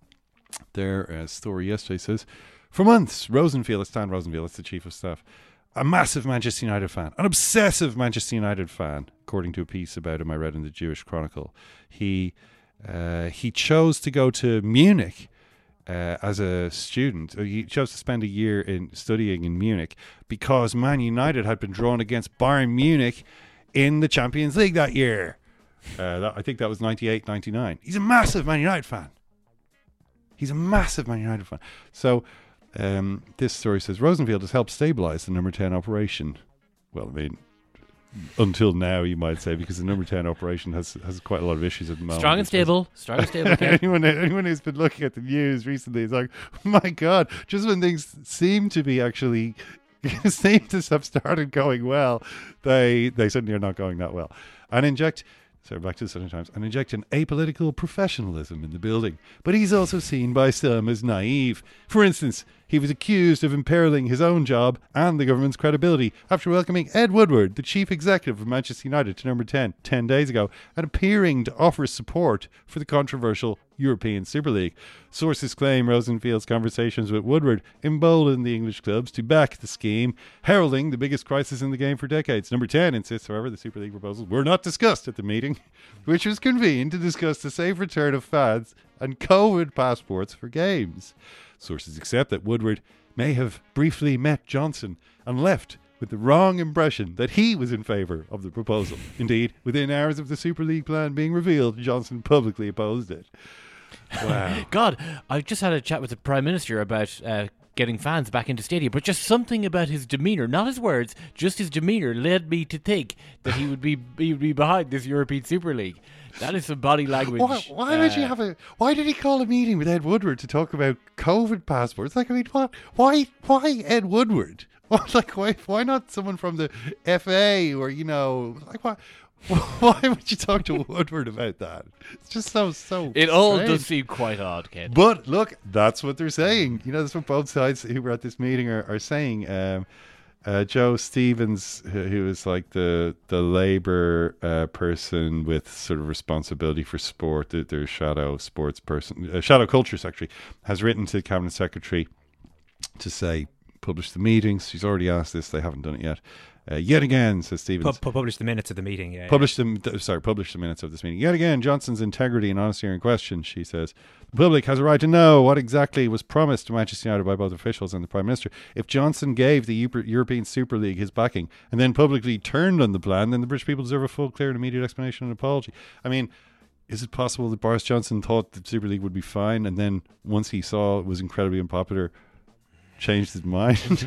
Their uh, story yesterday says, for months, Rosenfield, it's Dan Rosenfield, that's the chief of staff, a massive Manchester United fan, an obsessive Manchester United fan, according to a piece about him I read in the Jewish Chronicle. He uh, he chose to go to Munich uh, as a student. He chose to spend a year in studying in Munich because Man United had been drawn against Bayern Munich in the Champions League that year. Uh, that, I think that was ninety-eight ninety-nine. He's a massive Man United fan. He's a massive Man United fan. So um, this story says Rosenfield has helped stabilise the number ten operation. Well, I mean, until now, you might say, because the number ten operation has has quite a lot of issues at the moment. Strong and stable. Strong and stable. anyone, anyone who's been looking at the news recently is like, oh my God, just when things seem to be actually seem to have started going well, they they suddenly are not going that well. And inject... So back to the Sunday Times, and inject an apolitical professionalism in the building. But he's also seen by some as naive. For instance, he was accused of imperiling his own job and the government's credibility after welcoming Ed Woodward, the chief executive of Manchester United, to number ten, ten days ago, and appearing to offer support for the controversial European Super League. Sources claim Rosenfield's conversations with Woodward emboldened the English clubs to back the scheme, heralding the biggest crisis in the game for decades. Number ten insists, however, the Super League proposals were not discussed at the meeting, which was convened to discuss the safe return of fans and COVID passports for games. Sources accept that Woodward may have briefly met Johnson and left with the wrong impression that he was in favour of the proposal. Indeed, within hours of the Super League plan being revealed, Johnson publicly opposed it. Wow. God, I just had a chat with the Prime Minister about uh, getting fans back into stadium, but just something about his demeanour, not his words, just his demeanour led me to think that he would be he would be behind this European Super League. That is some body language. Why, why uh, did you have a? Why did he call a meeting with Ed Woodward to talk about COVID passports? Like, I mean, what? Why? Why Ed Woodward? What, like, why? Why not someone from the F A or you know, like, why? Why would you talk to Woodward about that? It's just so so. It all strange. does seem quite odd, Ken. But look, that's what they're saying. You know, that's what both sides who were at this meeting are, are saying. Um, uh, Joe Stevens, who, who is like the the Labour uh, person with sort of responsibility for sport, the, their shadow sports person, uh, shadow culture secretary, has written to the Cabinet Secretary to say publish the meetings. She's already asked this; they haven't done it yet. Uh, yet again, says Stevens. Pu- publish the minutes of the meeting, yeah. Publish them. Th- sorry, publish the minutes of this meeting. Yet again, Johnson's integrity and honesty are in question, she says. The public has a right to know what exactly was promised to Manchester United by both officials and the Prime Minister. If Johnson gave the U- European Super League his backing and then publicly turned on the plan, then the British people deserve a full, clear and immediate explanation and apology. I mean, is it possible that Boris Johnson thought the Super League would be fine and then once he saw it was incredibly unpopular, changed his mind?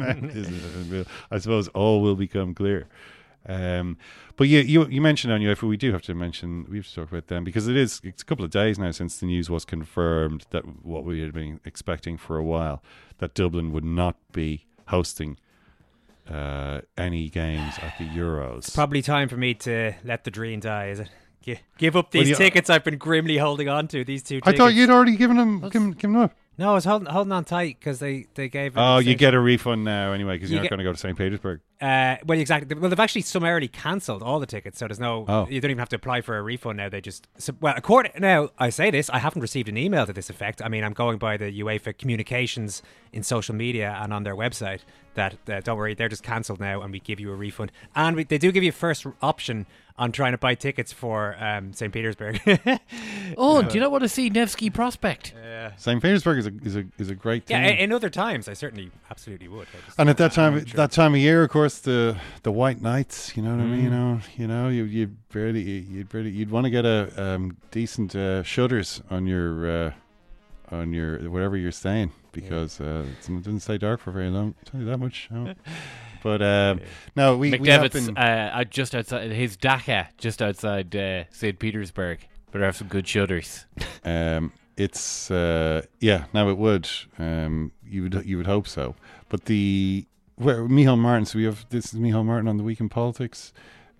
I suppose all will become clear. Um, but you, you you mentioned on UEFA, we do have to mention, we have to talk about them because it is it's a couple of days now since the news was confirmed that what we had been expecting for a while, that Dublin would not be hosting uh, any games at the Euros. It's probably time for me to let the dream die, is it? G- give up these well, yeah, tickets I've been grimly holding on to, these two I tickets. thought you'd already given them, given, given them up. No, I was holding, holding on tight because they, they gave... Oh, you get a refund now anyway because you're you not get, going to go to Saint Petersburg. Uh, well, exactly. Well, they've actually summarily cancelled all the tickets, so there's no... Oh. You don't even have to apply for a refund now. They just... So, well, according... Now, I say this, I haven't received an email to this effect. I mean, I'm going by the UEFA communications in social media and on their website that, uh, don't worry, they're just cancelled now and we give you a refund. And we, they do give you a first option on trying to buy tickets for um, Saint Petersburg. oh, uh, do you not want to see Nevsky Prospect? Yeah. Saint Petersburg is a is a is a great thing. Yeah, in other times, I certainly absolutely would. And at that time, sure. that time of year, of course, the the White Knights. You know what mm. I mean? You know, you know, you you barely you'd barely you'd want to get a um, decent uh, shutters on your uh, on your wherever you're staying because yeah. uh, it doesn't stay dark for very long. I'll tell you that much. You know? But um, no, we McDevitt's we have been uh, just outside his Dhaka, just outside uh, Saint Petersburg. But have some good shutters. Um, it's uh, yeah. Now it would. Um, you would you would hope so. But the where Micheál Martin. So we have this is Micheál Martin on the Week in Politics,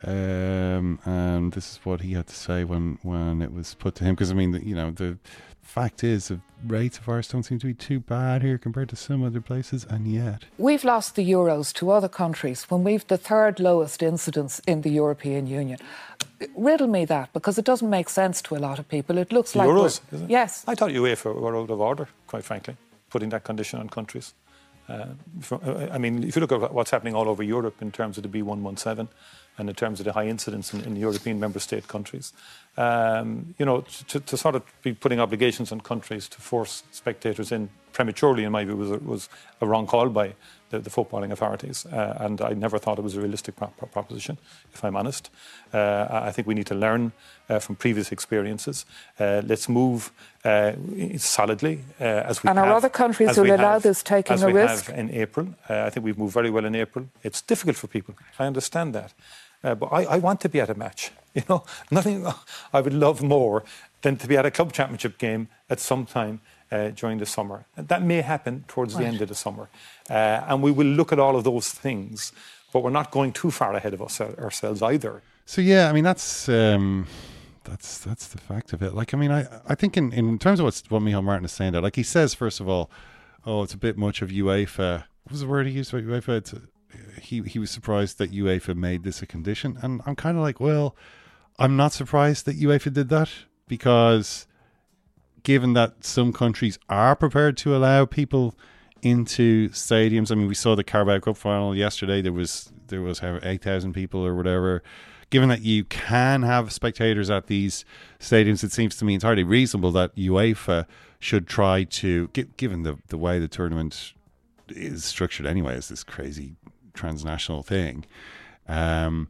um, and this is what he had to say when when it was put to him. Because I mean, the, you know, the fact is, the rates of ours don't seem to be too bad here compared to some other places, and yet we've lost the Euros to other countries when we've the third lowest incidence in the European Union. Riddle me that, because it doesn't make sense to a lot of people. It looks the like Euros, is it? Yes. I thought UEFA were out of order, quite frankly, putting that condition on countries. Uh, for, uh, I mean, if you look at what's happening all over Europe in terms of the B one one seven, and in terms of the high incidence in, in European member state countries. Um, you know, to, to sort of be putting obligations on countries to force spectators in prematurely, in my view, was a, was a wrong call by the, the footballing authorities. Uh, and I never thought it was a realistic pro- pro- proposition, if I'm honest. Uh, I think we need to learn uh, from previous experiences. Uh, let's move uh, solidly uh, as we and have. And are other countries who allow have, this taking as a we risk? Have in April. Uh, I think we've moved very well in April. It's difficult for people. I understand that. Uh, but I, I want to be at a match. You know, nothing I would love more than to be at a club championship game at some time uh, during the summer. And that may happen towards right. the end of the summer. Uh, and we will look at all of those things, but we're not going too far ahead of us, ourselves either. So, yeah, I mean, that's um, that's that's the fact of it. Like, I mean, I, I think in, in terms of what's, what Micheál Martin is saying there, like he says, first of all, oh, it's a bit much of UEFA. What was the word he used about UEFA? It's a, he, he was surprised that UEFA made this a condition. And I'm kind of like, well, I'm not surprised that UEFA did that, because given that some countries are prepared to allow people into stadiums, I mean, we saw the Carabao Cup final yesterday. There was there was eight thousand people or whatever. Given that you can have spectators at these stadiums, it seems to me entirely reasonable that UEFA should try to, given the the way the tournament is structured anyway, as this crazy transnational thing. Um,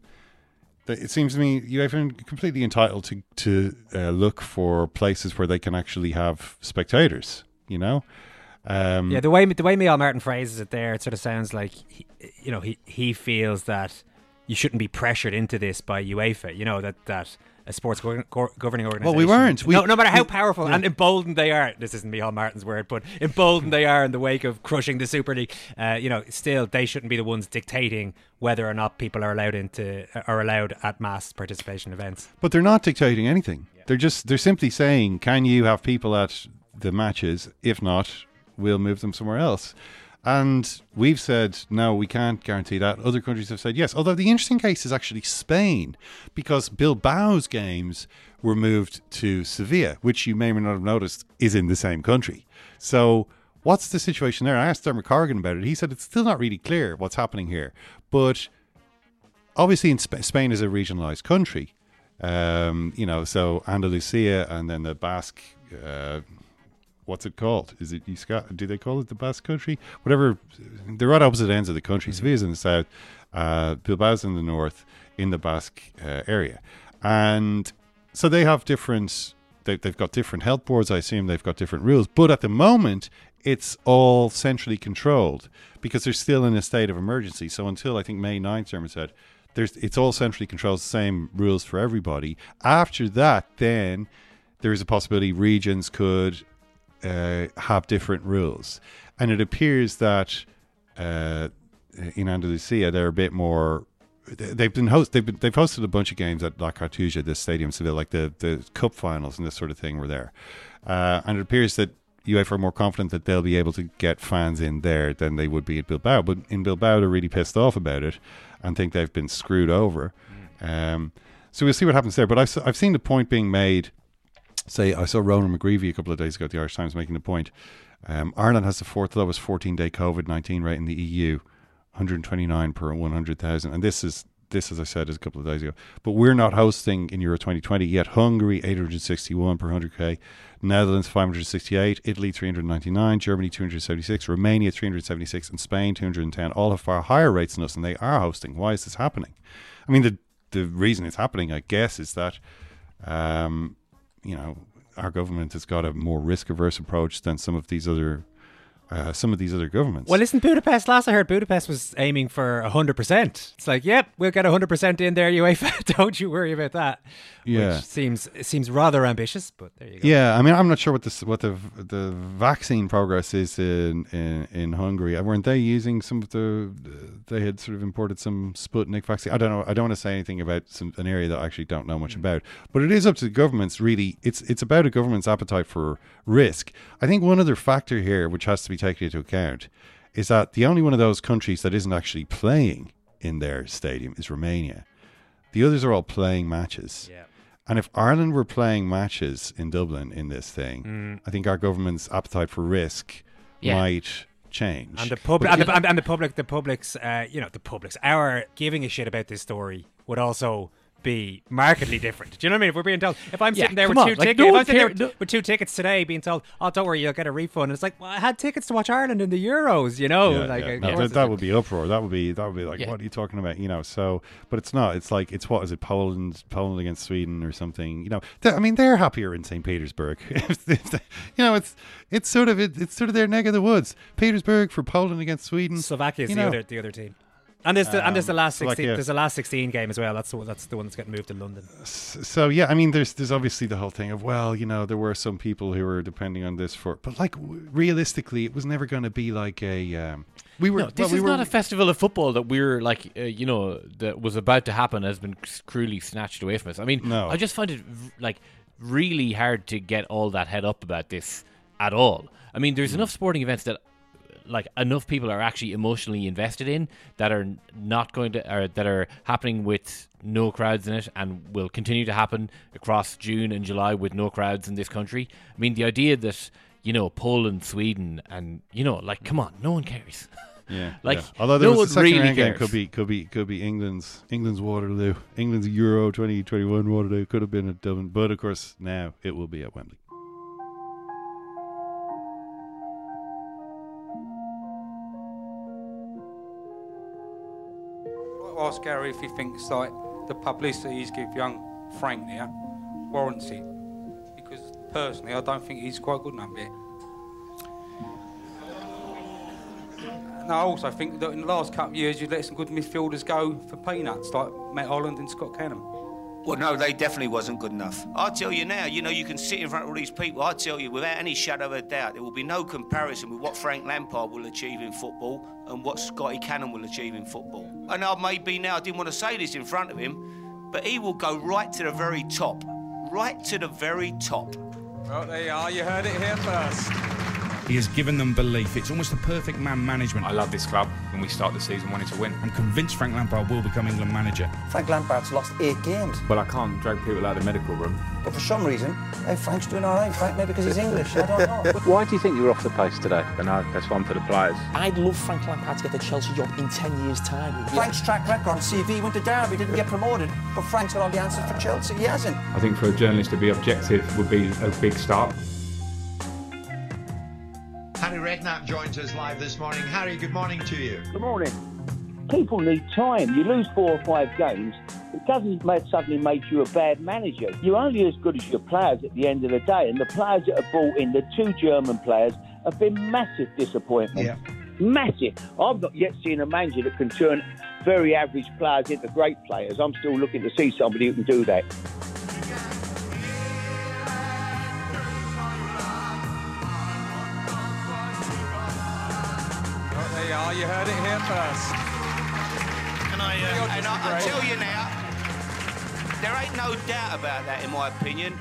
It seems to me UEFA are completely entitled to to uh, look for places where they can actually have spectators. You know, um, yeah. The way the way Micheál Martin phrases it there, it sort of sounds like he, you know he he feels that you shouldn't be pressured into this by UEFA. You know that that a sports go- go- governing organisation. Well, we weren't. We, no, no matter how we, powerful yeah. and emboldened they are. This isn't Micheál Martin's word, but emboldened they are in the wake of crushing the Super League. Uh, you know, still they shouldn't be the ones dictating whether or not people are allowed into are allowed at mass participation events. But they're not dictating anything. Yeah. They're just they're simply saying, can you have people at the matches? If not, we'll move them somewhere else. And we've said, no, we can't guarantee that. Other countries have said yes. Although the interesting case is actually Spain, because Bilbao's games were moved to Sevilla, which you may or may not have noticed is in the same country. So what's the situation there? I asked Dermot Corrigan about it. He said it's still not really clear what's happening here. But obviously in Sp- Spain is a regionalised country. Um, you know, so Andalusia and then the Basque... Uh, What's it called? Is it Euskadi? Do they call it the Basque Country? Whatever. They're at opposite ends of the country. Mm-hmm. Sevilla's in the south, uh, Bilbao's in the north, in the Basque uh, area, and so they have different. They, they've got different health boards. I assume they've got different rules. But at the moment, it's all centrally controlled because they're still in a state of emergency. So until I think May ninth, Dermot said, there's it's all centrally controlled, the same rules for everybody. After that, then there is a possibility regions could. Uh, have different rules, and it appears that uh, in Andalusia they're a bit more. They've been host. They've been, they've hosted a bunch of games at La Cartuja, this stadium, Seville, like the the cup finals and this sort of thing were there, uh, and it appears that UEFA are more confident that they'll be able to get fans in there than they would be at Bilbao. But in Bilbao, they're really pissed off about it and think they've been screwed over. Mm. Um, so we'll see what happens there. But I've I've seen the point being made. Say, I saw Ronan McGreevy a couple of days ago at the Irish Times making the point. Um, Ireland has the fourth lowest fourteen-day COVID nineteen rate in the E U, one hundred twenty-nine per one hundred thousand. And this is, this, as I said, is a couple of days ago. But we're not hosting in Euro twenty twenty yet. Hungary, eight hundred sixty-one per one hundred K. Netherlands, five hundred sixty-eight. Italy, three hundred ninety-nine. Germany, two hundred seventy-six. Romania, three hundred seventy-six. And Spain, two hundred ten. All have far higher rates than us, and they are hosting. Why is this happening? I mean, the the reason it's happening, I guess, is that, um, you know, our government has got a more risk-averse approach than some of these other uh, some of these other governments. Well, listen, Budapest, last I heard, Budapest was aiming for one hundred percent. It's like, yep, we'll get one hundred percent in there, UEFA. Don't you worry about that. Yeah. Which seems seems rather ambitious, but there you go. Yeah, I mean, I'm not sure what the what the the vaccine progress is in, in, in Hungary. Weren't they using some of the, they had sort of imported some Sputnik vaccine. I don't know. I don't want to say anything about some, an area that I actually don't know much mm. about. But it is up to the governments, really. It's, it's about a government's appetite for risk. I think one other factor here, which has to be taken into account, is that the only one of those countries that isn't actually playing in their stadium is Romania. The others are all playing matches. Yeah. And if Ireland were playing matches in Dublin in this thing, mm. I think our government's appetite for risk yeah. might change. And the public, and the, and the public, the public's, uh, you know, the public's, our giving a shit about this story would also be markedly different. Do you know what I mean? If we're being told, if I'm Yeah, sitting there with come two on, like, tickets, no if one I'm sitting there care- with, with two tickets today, being told, "Oh, don't worry, you'll get a refund," and it's like, well, I had tickets to watch Ireland in the Euros. You know, Yeah, like yeah. of No, course that, it's that like- would be uproar. That would be that would be like, Yeah. what are you talking about? You know. So, but it's not. It's like it's what is it? Poland, Poland against Sweden or something. You know. They- I mean, they're happier in Saint Petersburg. If- if they- you know, it's it's sort of it, it's sort of their neck of the woods. Petersburg for Poland against Sweden. Slovakia is you the know. other the other team. And there's the and there's the Um, last Slovakia. sixteen. There's the last sixteen game as well. That's the that's the one that's getting moved to London. So yeah, I mean, there's there's obviously the whole thing of, well, you know, there were some people who were depending on this for, but like w- realistically, it was never going to be like a. Um, we were. No, this well, we is were, not a festival of football that we're like, uh, you know, that was about to happen has been cruelly snatched away from us. I mean, No. I just find it v- like really hard to get all that head up about this at all. I mean, there's enough sporting events that like enough people are actually emotionally invested in that are not going to or that are happening with no crowds in it and will continue to happen across June and July with no crowds in this country. I mean, the idea that, you know, Poland, Sweden and, you know, like, come on, no one cares. Yeah, like yeah. Although there no was the one second really round game cares. could be could be could be England's England's Waterloo, England's Euro twenty twenty-one Waterloo could have been at Dublin, but of course now it will be at Wembley. I'll ask Gary if he thinks like the publicity he's give young Frank there warrants it, because personally I don't think he's quite good enough yet. And I also think that in the last couple of years you've let some good midfielders go for peanuts, like Matt Holland and Scott Canham. Well, no, they definitely wasn't good enough. I'll tell you now, you know, you can sit in front of all these people, I tell you, without any shadow of a doubt, there will be no comparison with what Frank Lampard will achieve in football and what Scotty Cannon will achieve in football. And I may be now, I didn't want to say this in front of him, but he will go right to the very top. Right to the very top. Well, there you are, you heard it here first. He has given them belief. It's almost the perfect man management. I love this club and we start the season wanting to win. I'm convinced Frank Lampard will become England manager. Frank Lampard's lost eight games. Well, I can't drag people out of the medical room. But for some reason, hey, Frank's doing all right. Frank, maybe because he's English, I don't know. Why do you think you were off the pace today? But no, that's one for the players. I'd love Frank Lampard to get the Chelsea job in ten years' time. Frank's track record, C V, went to Derby, didn't get promoted. But Frank's got all the answers for Chelsea. He hasn't. I think for a journalist to be objective would be a big start. Harry Redknapp joins us live this morning. Harry, good morning to you. Good morning. People need time. You lose four or five games, it doesn't make, suddenly make you a bad manager. You're only as good as your players at the end of the day, and the players that are brought in, the two German players, have been massive disappointments. Yeah. Massive. I've not yet seen a manager that can turn very average players into great players. I'm still looking to see somebody who can do that. There you are, you heard it here first. And I, uh, and I, I tell you now, there ain't no doubt about that, in my opinion.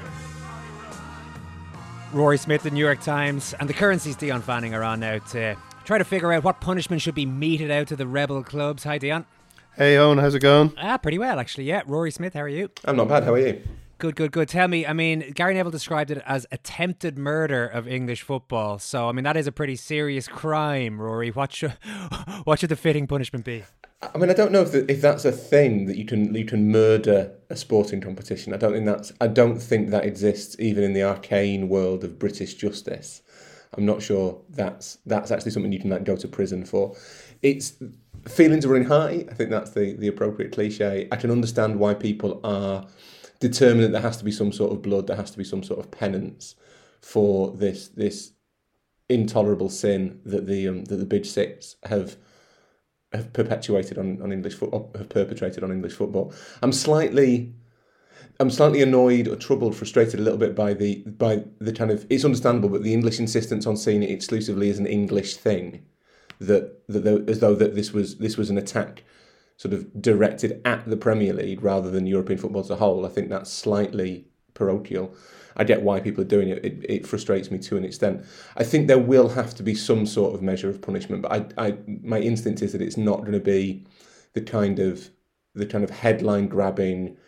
Rory Smith, the New York Times, and the Currency's Dion Fanning are on now to try to figure out what punishment should be meted out to the rebel clubs. Hi, Dion. Hey, Owen, how's it going? Ah, pretty well, actually, yeah. Rory Smith, how are you? I'm not bad, how are you? Good, good, good. Tell me, I mean, Gary Neville described it as attempted murder of English football. So, I mean, that is a pretty serious crime, Rory. What should, what should the fitting punishment be? I mean, I don't know if the, if that's a thing that you can you can murder a sporting competition. I don't think that's I don't think that exists even in the arcane world of British justice. I'm not sure that's that's actually something you can like go to prison for. It's feelings are running high. I think that's the the appropriate cliche. I can understand why people are determined that there has to be some sort of blood, there has to be some sort of penance for this this intolerable sin that the um, that the Big Six have. have perpetuated on, on English football, have perpetrated on English football. I'm slightly, I'm slightly annoyed or troubled, frustrated a little bit by the by the kind of. It's understandable, but the English insistence on seeing it exclusively as an English thing, that that there, as though that this was this was an attack, sort of directed at the Premier League rather than European football as a whole. I think that's slightly parochial. I get why people are doing it. It, it frustrates me to an extent. I think there will have to be some sort of measure of punishment, but I, I, my instinct is that it's not going to be the kind of the kind of headline grabbing,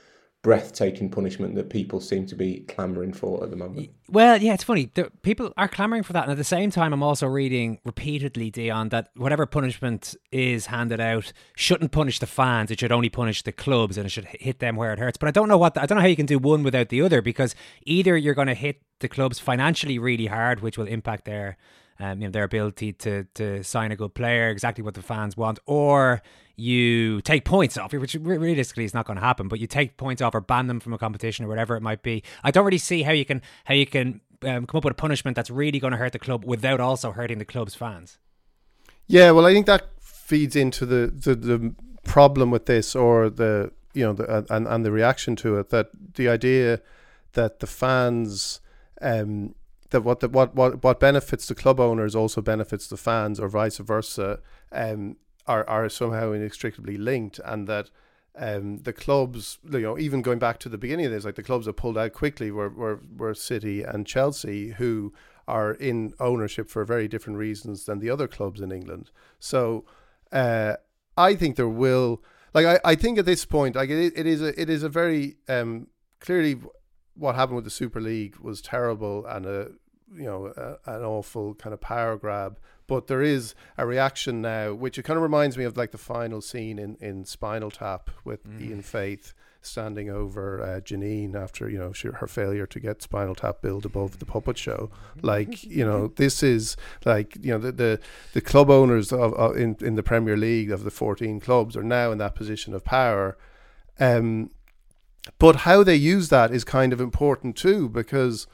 breathtaking punishment that people seem to be clamouring for at the moment. Well, yeah, it's funny. The, people are clamouring for that. And at the same time, I'm also reading repeatedly, Dion, that whatever punishment is handed out shouldn't punish the fans. It should only punish the clubs and it should hit them where it hurts. But I don't know what, the, I don't know how you can do one without the other, because either you're going to hit the clubs financially really hard, which will impact their Um, you know, their ability to to sign a good player, exactly what the fans want, or you take points off, which realistically is not going to happen, but you take points off or ban them from a competition or whatever it might be. I don't really see how you can how you can um, come up with a punishment that's really going to hurt the club without also hurting the club's fans. Yeah, well, I think that feeds into the the, the problem with this, or the you know the and and the reaction to it, that the idea that the fans um. that what, the, what what what benefits the club owners also benefits the fans, or vice versa, um, are are somehow inextricably linked, and that um, the clubs, you know, even going back to the beginning of this, like the clubs that pulled out quickly were were, were City and Chelsea, who are in ownership for very different reasons than the other clubs in England. So uh, I think there will, like I, I think at this point, like it, it is a it is a very um, clearly what happened with the Super League was terrible and a you know, a, an awful kind of power grab. But there is a reaction now, which it kind of reminds me of like the final scene in, in Spinal Tap with mm. Ian Faith standing over uh, Janine after, you know, she, her failure to get Spinal Tap billed above the puppet show. Like, you know, this is like, you know, the the, the club owners of, of in, in the Premier League of the fourteen clubs are now in that position of power. Um, but how they use that is kind of important too, because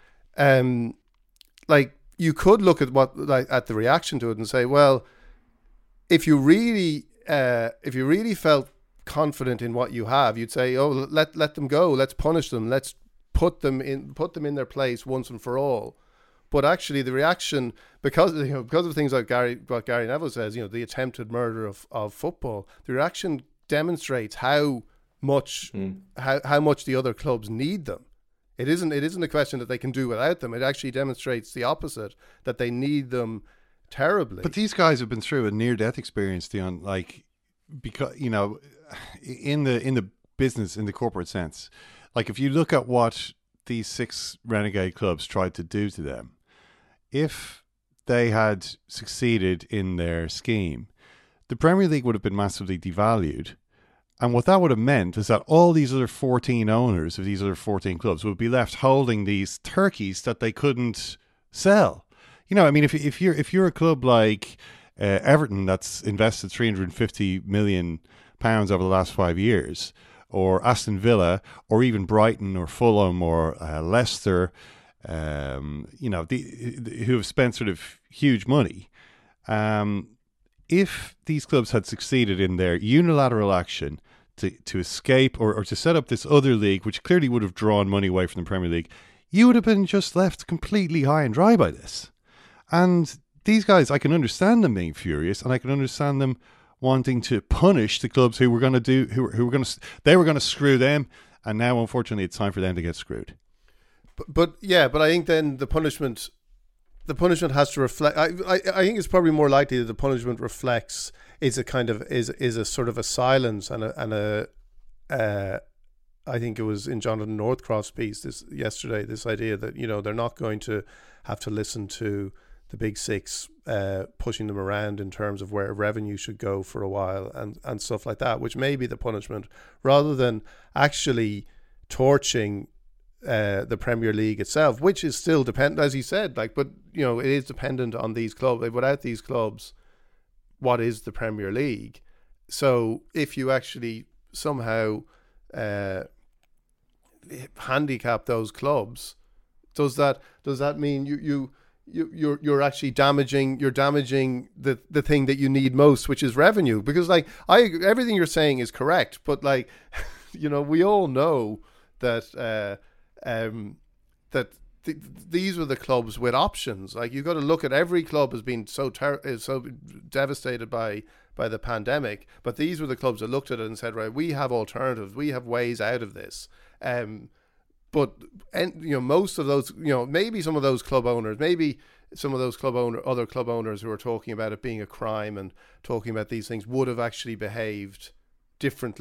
um, like you could look at what like at the reaction to it and say, well, if you really uh, if you really felt confident in what you have, you'd say, oh, let let them go, let's punish them, let's put them in put them in their place once and for all. But actually, the reaction, because you know because of things like Gary what Gary Neville says, you know, the attempted murder of, of football, the reaction demonstrates how much mm. how how much the other clubs need them. It isn't it isn't a question that they can do without them. It actually demonstrates the opposite, that they need them terribly. But these guys have been through a near-death experience, Dion, like, because, you know, in the in the business, in the corporate sense, like if you look at what these six renegade clubs tried to do to them, if they had succeeded in their scheme, the Premier League would have been massively devalued. And what that would have meant is that all these other fourteen owners of these other fourteen clubs would be left holding these turkeys that they couldn't sell. You know, I mean, if if you're if you're a club like uh, Everton that's invested three hundred fifty million pounds over the last five years, or Aston Villa, or even Brighton or Fulham or uh, Leicester, um, you know, the, who have spent sort of huge money. Um, if these clubs had succeeded in their unilateral action to, to escape or, or to set up this other league, which clearly would have drawn money away from the Premier League, you would have been just left completely high and dry by this. And these guys, I can understand them being furious, and I can understand them wanting to punish the clubs who were going to do, who, who were going to, they were going to screw them, and now unfortunately it's time for them to get screwed. But, but yeah, but I think then the punishment, the punishment has to reflect. I, I I think it's probably more likely that the punishment reflects is a kind of is is a sort of a silence and a and a. Uh, I think it was in Jonathan Northcroft's piece this yesterday. This idea that, you know, they're not going to have to listen to the big six uh, pushing them around in terms of where revenue should go for a while and and stuff like that, which may be the punishment, rather than actually torching Uh, the Premier League itself, which is still dependent, as you said, like, but you know, it is dependent on these clubs. Without these clubs, what is the Premier League? So if you actually somehow uh, handicap those clubs, does that does that mean you you you you're you're actually damaging you're damaging the the thing that you need most, which is revenue? Because like I everything you're saying is correct, but like you know, we all know that. Uh, Um, that th- these were the clubs with options. Like, you've got to look at every club as being so ter- so devastated by by the pandemic, but these were the clubs that looked at it and said, right, we have alternatives, we have ways out of this. Um, but and you know, most of those, you know, maybe some of those club owners, maybe some of those club owner, other club owners who are talking about it being a crime and talking about these things would have actually behaved differently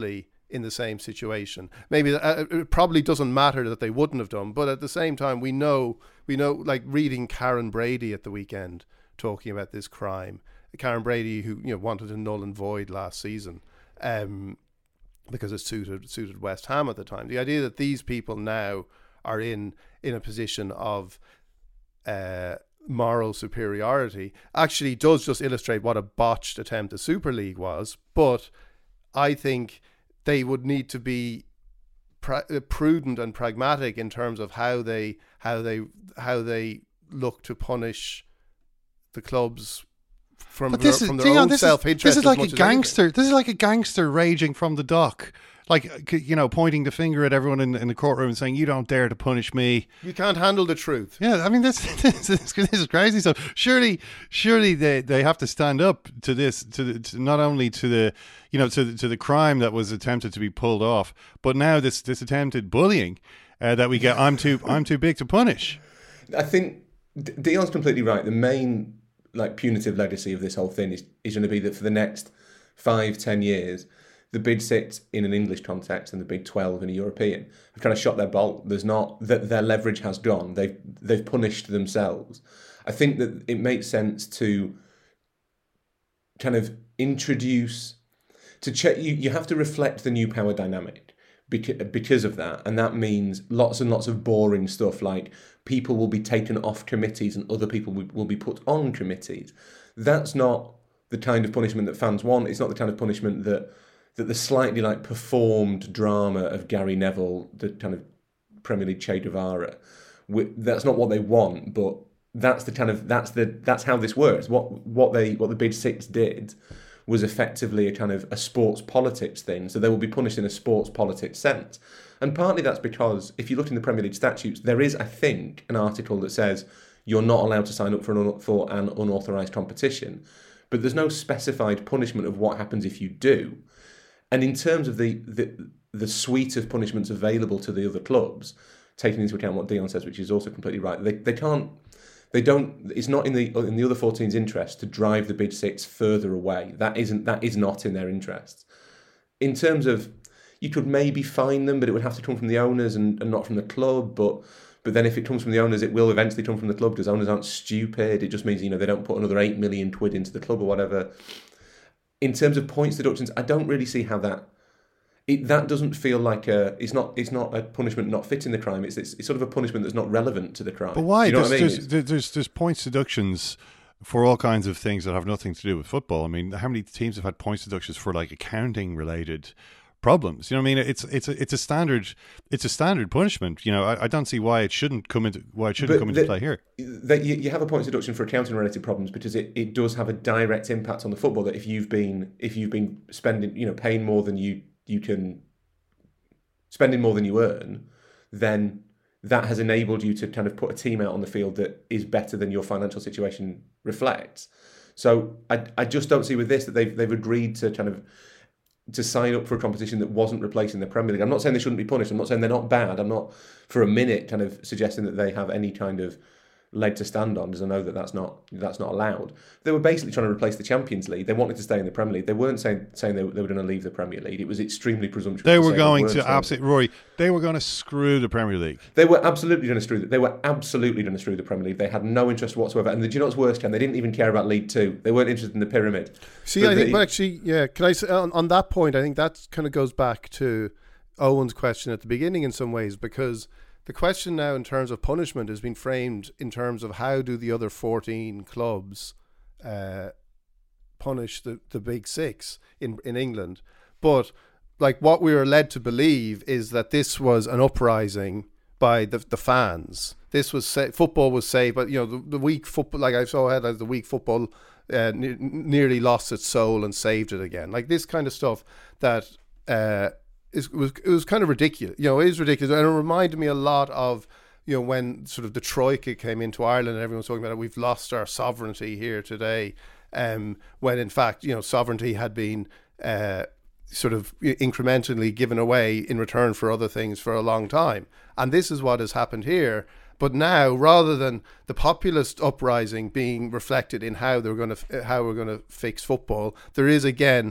in the same situation. Maybe uh, it probably doesn't matter that they wouldn't have done, but at the same time, we know, we know, like reading Karen Brady at the weekend talking about this crime. Karen Brady, who you know wanted to null and void last season, um, because it suited suited West Ham at the time. The idea that these people now are in in a position of uh, moral superiority actually does just illustrate what a botched attempt the Super League was. But I think they would need to be pr- prudent and pragmatic in terms of how they how they how they look to punish the clubs from, but this their, is, from their Dion, own this self-interest. Is, this is like as a much gangster. As this is like a gangster raging from the dock. Like, you know, pointing the finger at everyone in, in the courtroom and saying, you don't dare to punish me. You can't handle the truth. Yeah, I mean, this this, this, this is crazy. So surely, surely they, they have to stand up to this, to, the, to not only to the, you know, to the, to the crime that was attempted to be pulled off, but now this this attempted bullying uh, that we get. I'm too I'm too big to punish. I think Dion's completely right. The main like punitive legacy of this whole thing is is going to be that for the next five, ten years, the Big Six in an English context and the Big Twelve in a European have kind of shot their bolt. There's not that their leverage has gone. They've they've punished themselves. I think that it makes sense to kind of introduce to check. You you have to reflect the new power dynamic because because of that, and that means lots and lots of boring stuff like people will be taken off committees and other people will, will be put on committees. That's not the kind of punishment that fans want. It's not the kind of punishment that. that the slightly like performed drama of Gary Neville, the kind of Premier League Che Guevara, that's not what they want, but that's the kind of that's the that's how this works. What what they what the Big Six did was effectively a kind of a sports politics thing. So they will be punished in a sports politics sense, and partly that's because if you look in the Premier League statutes, there is I think an article that says you're not allowed to sign up for an for an unauthorised competition, but there's no specified punishment of what happens if you do. And in terms of the, the the suite of punishments available to the other clubs, taking into account what Dion says, which is also completely right, they they can't, they don't. It's not in the in the other fourteen's interest to drive the Big Six further away. That isn't that is not in their interests. In terms of, you could maybe fine them, but it would have to come from the owners and, and not from the club. But but then if it comes from the owners, it will eventually come from the club because owners aren't stupid. It just means you know they don't put another eight million quid into the club or whatever. In terms of points deductions, I don't really see how that it, that doesn't feel like a it's not it's not a punishment not fitting the crime. It's, it's it's sort of a punishment that's not relevant to the crime. But why? You know there's, what I mean? there's, there's there's points deductions for all kinds of things that have nothing to do with football. I mean, how many teams have had points deductions for like accounting related problems? You know what I mean? It's it's a it's a standard it's a standard punishment. You know, I, I don't see why it shouldn't come into why it shouldn't But come into the, play here. The, you, you have a points deduction for accounting related problems because it, it does have a direct impact on the football. That if you've been if you've been spending you know paying more than you you can spending more than you earn, then that has enabled you to kind of put a team out on the field that is better than your financial situation reflects. So I I just don't see with this that they've they've agreed to kind of to sign up for a competition that wasn't replacing the Premier League. I'm not saying they shouldn't be punished. I'm not saying they're not bad. I'm not for a minute kind of suggesting that they have any kind of leg to stand on, because I know that that's not that's not allowed. They were basically trying to replace the Champions League. They wanted to stay in the Premier League. They weren't saying saying they, they were going to leave the Premier League. It was extremely presumptuous. They to were say going they to absolutely, Rory. They were going to screw the Premier League. They were absolutely going to screw. They were absolutely going to screw the Premier League. They had no interest whatsoever. And do you know what's worse, Ken? They didn't even care about League Two. They weren't interested in the pyramid. See, but I think, they, but actually, yeah. Can I say on, on that point? I think that kind of goes back to Owen's question at the beginning in some ways, because the question now in terms of punishment has been framed in terms of how do the other fourteen clubs uh, punish the, the Big Six in, in England. But like what we were led to believe is that this was an uprising by the the fans. This was sa- football was saved, but you know the, the weak football, like I saw ahead as the weak football uh, ne- nearly lost its soul and saved it again. Like this kind of stuff that uh, is was it was kind of ridiculous. You know, it is ridiculous, and it reminded me a lot of you know when sort of the Troika came into Ireland and everyone was talking about it. We've lost our sovereignty here today, um, when in fact you know sovereignty had been uh, sort of incrementally given away in return for other things for a long time. And this is what has happened here. But now, rather than the populist uprising being reflected in how they're going to how we're going to fix football, there is again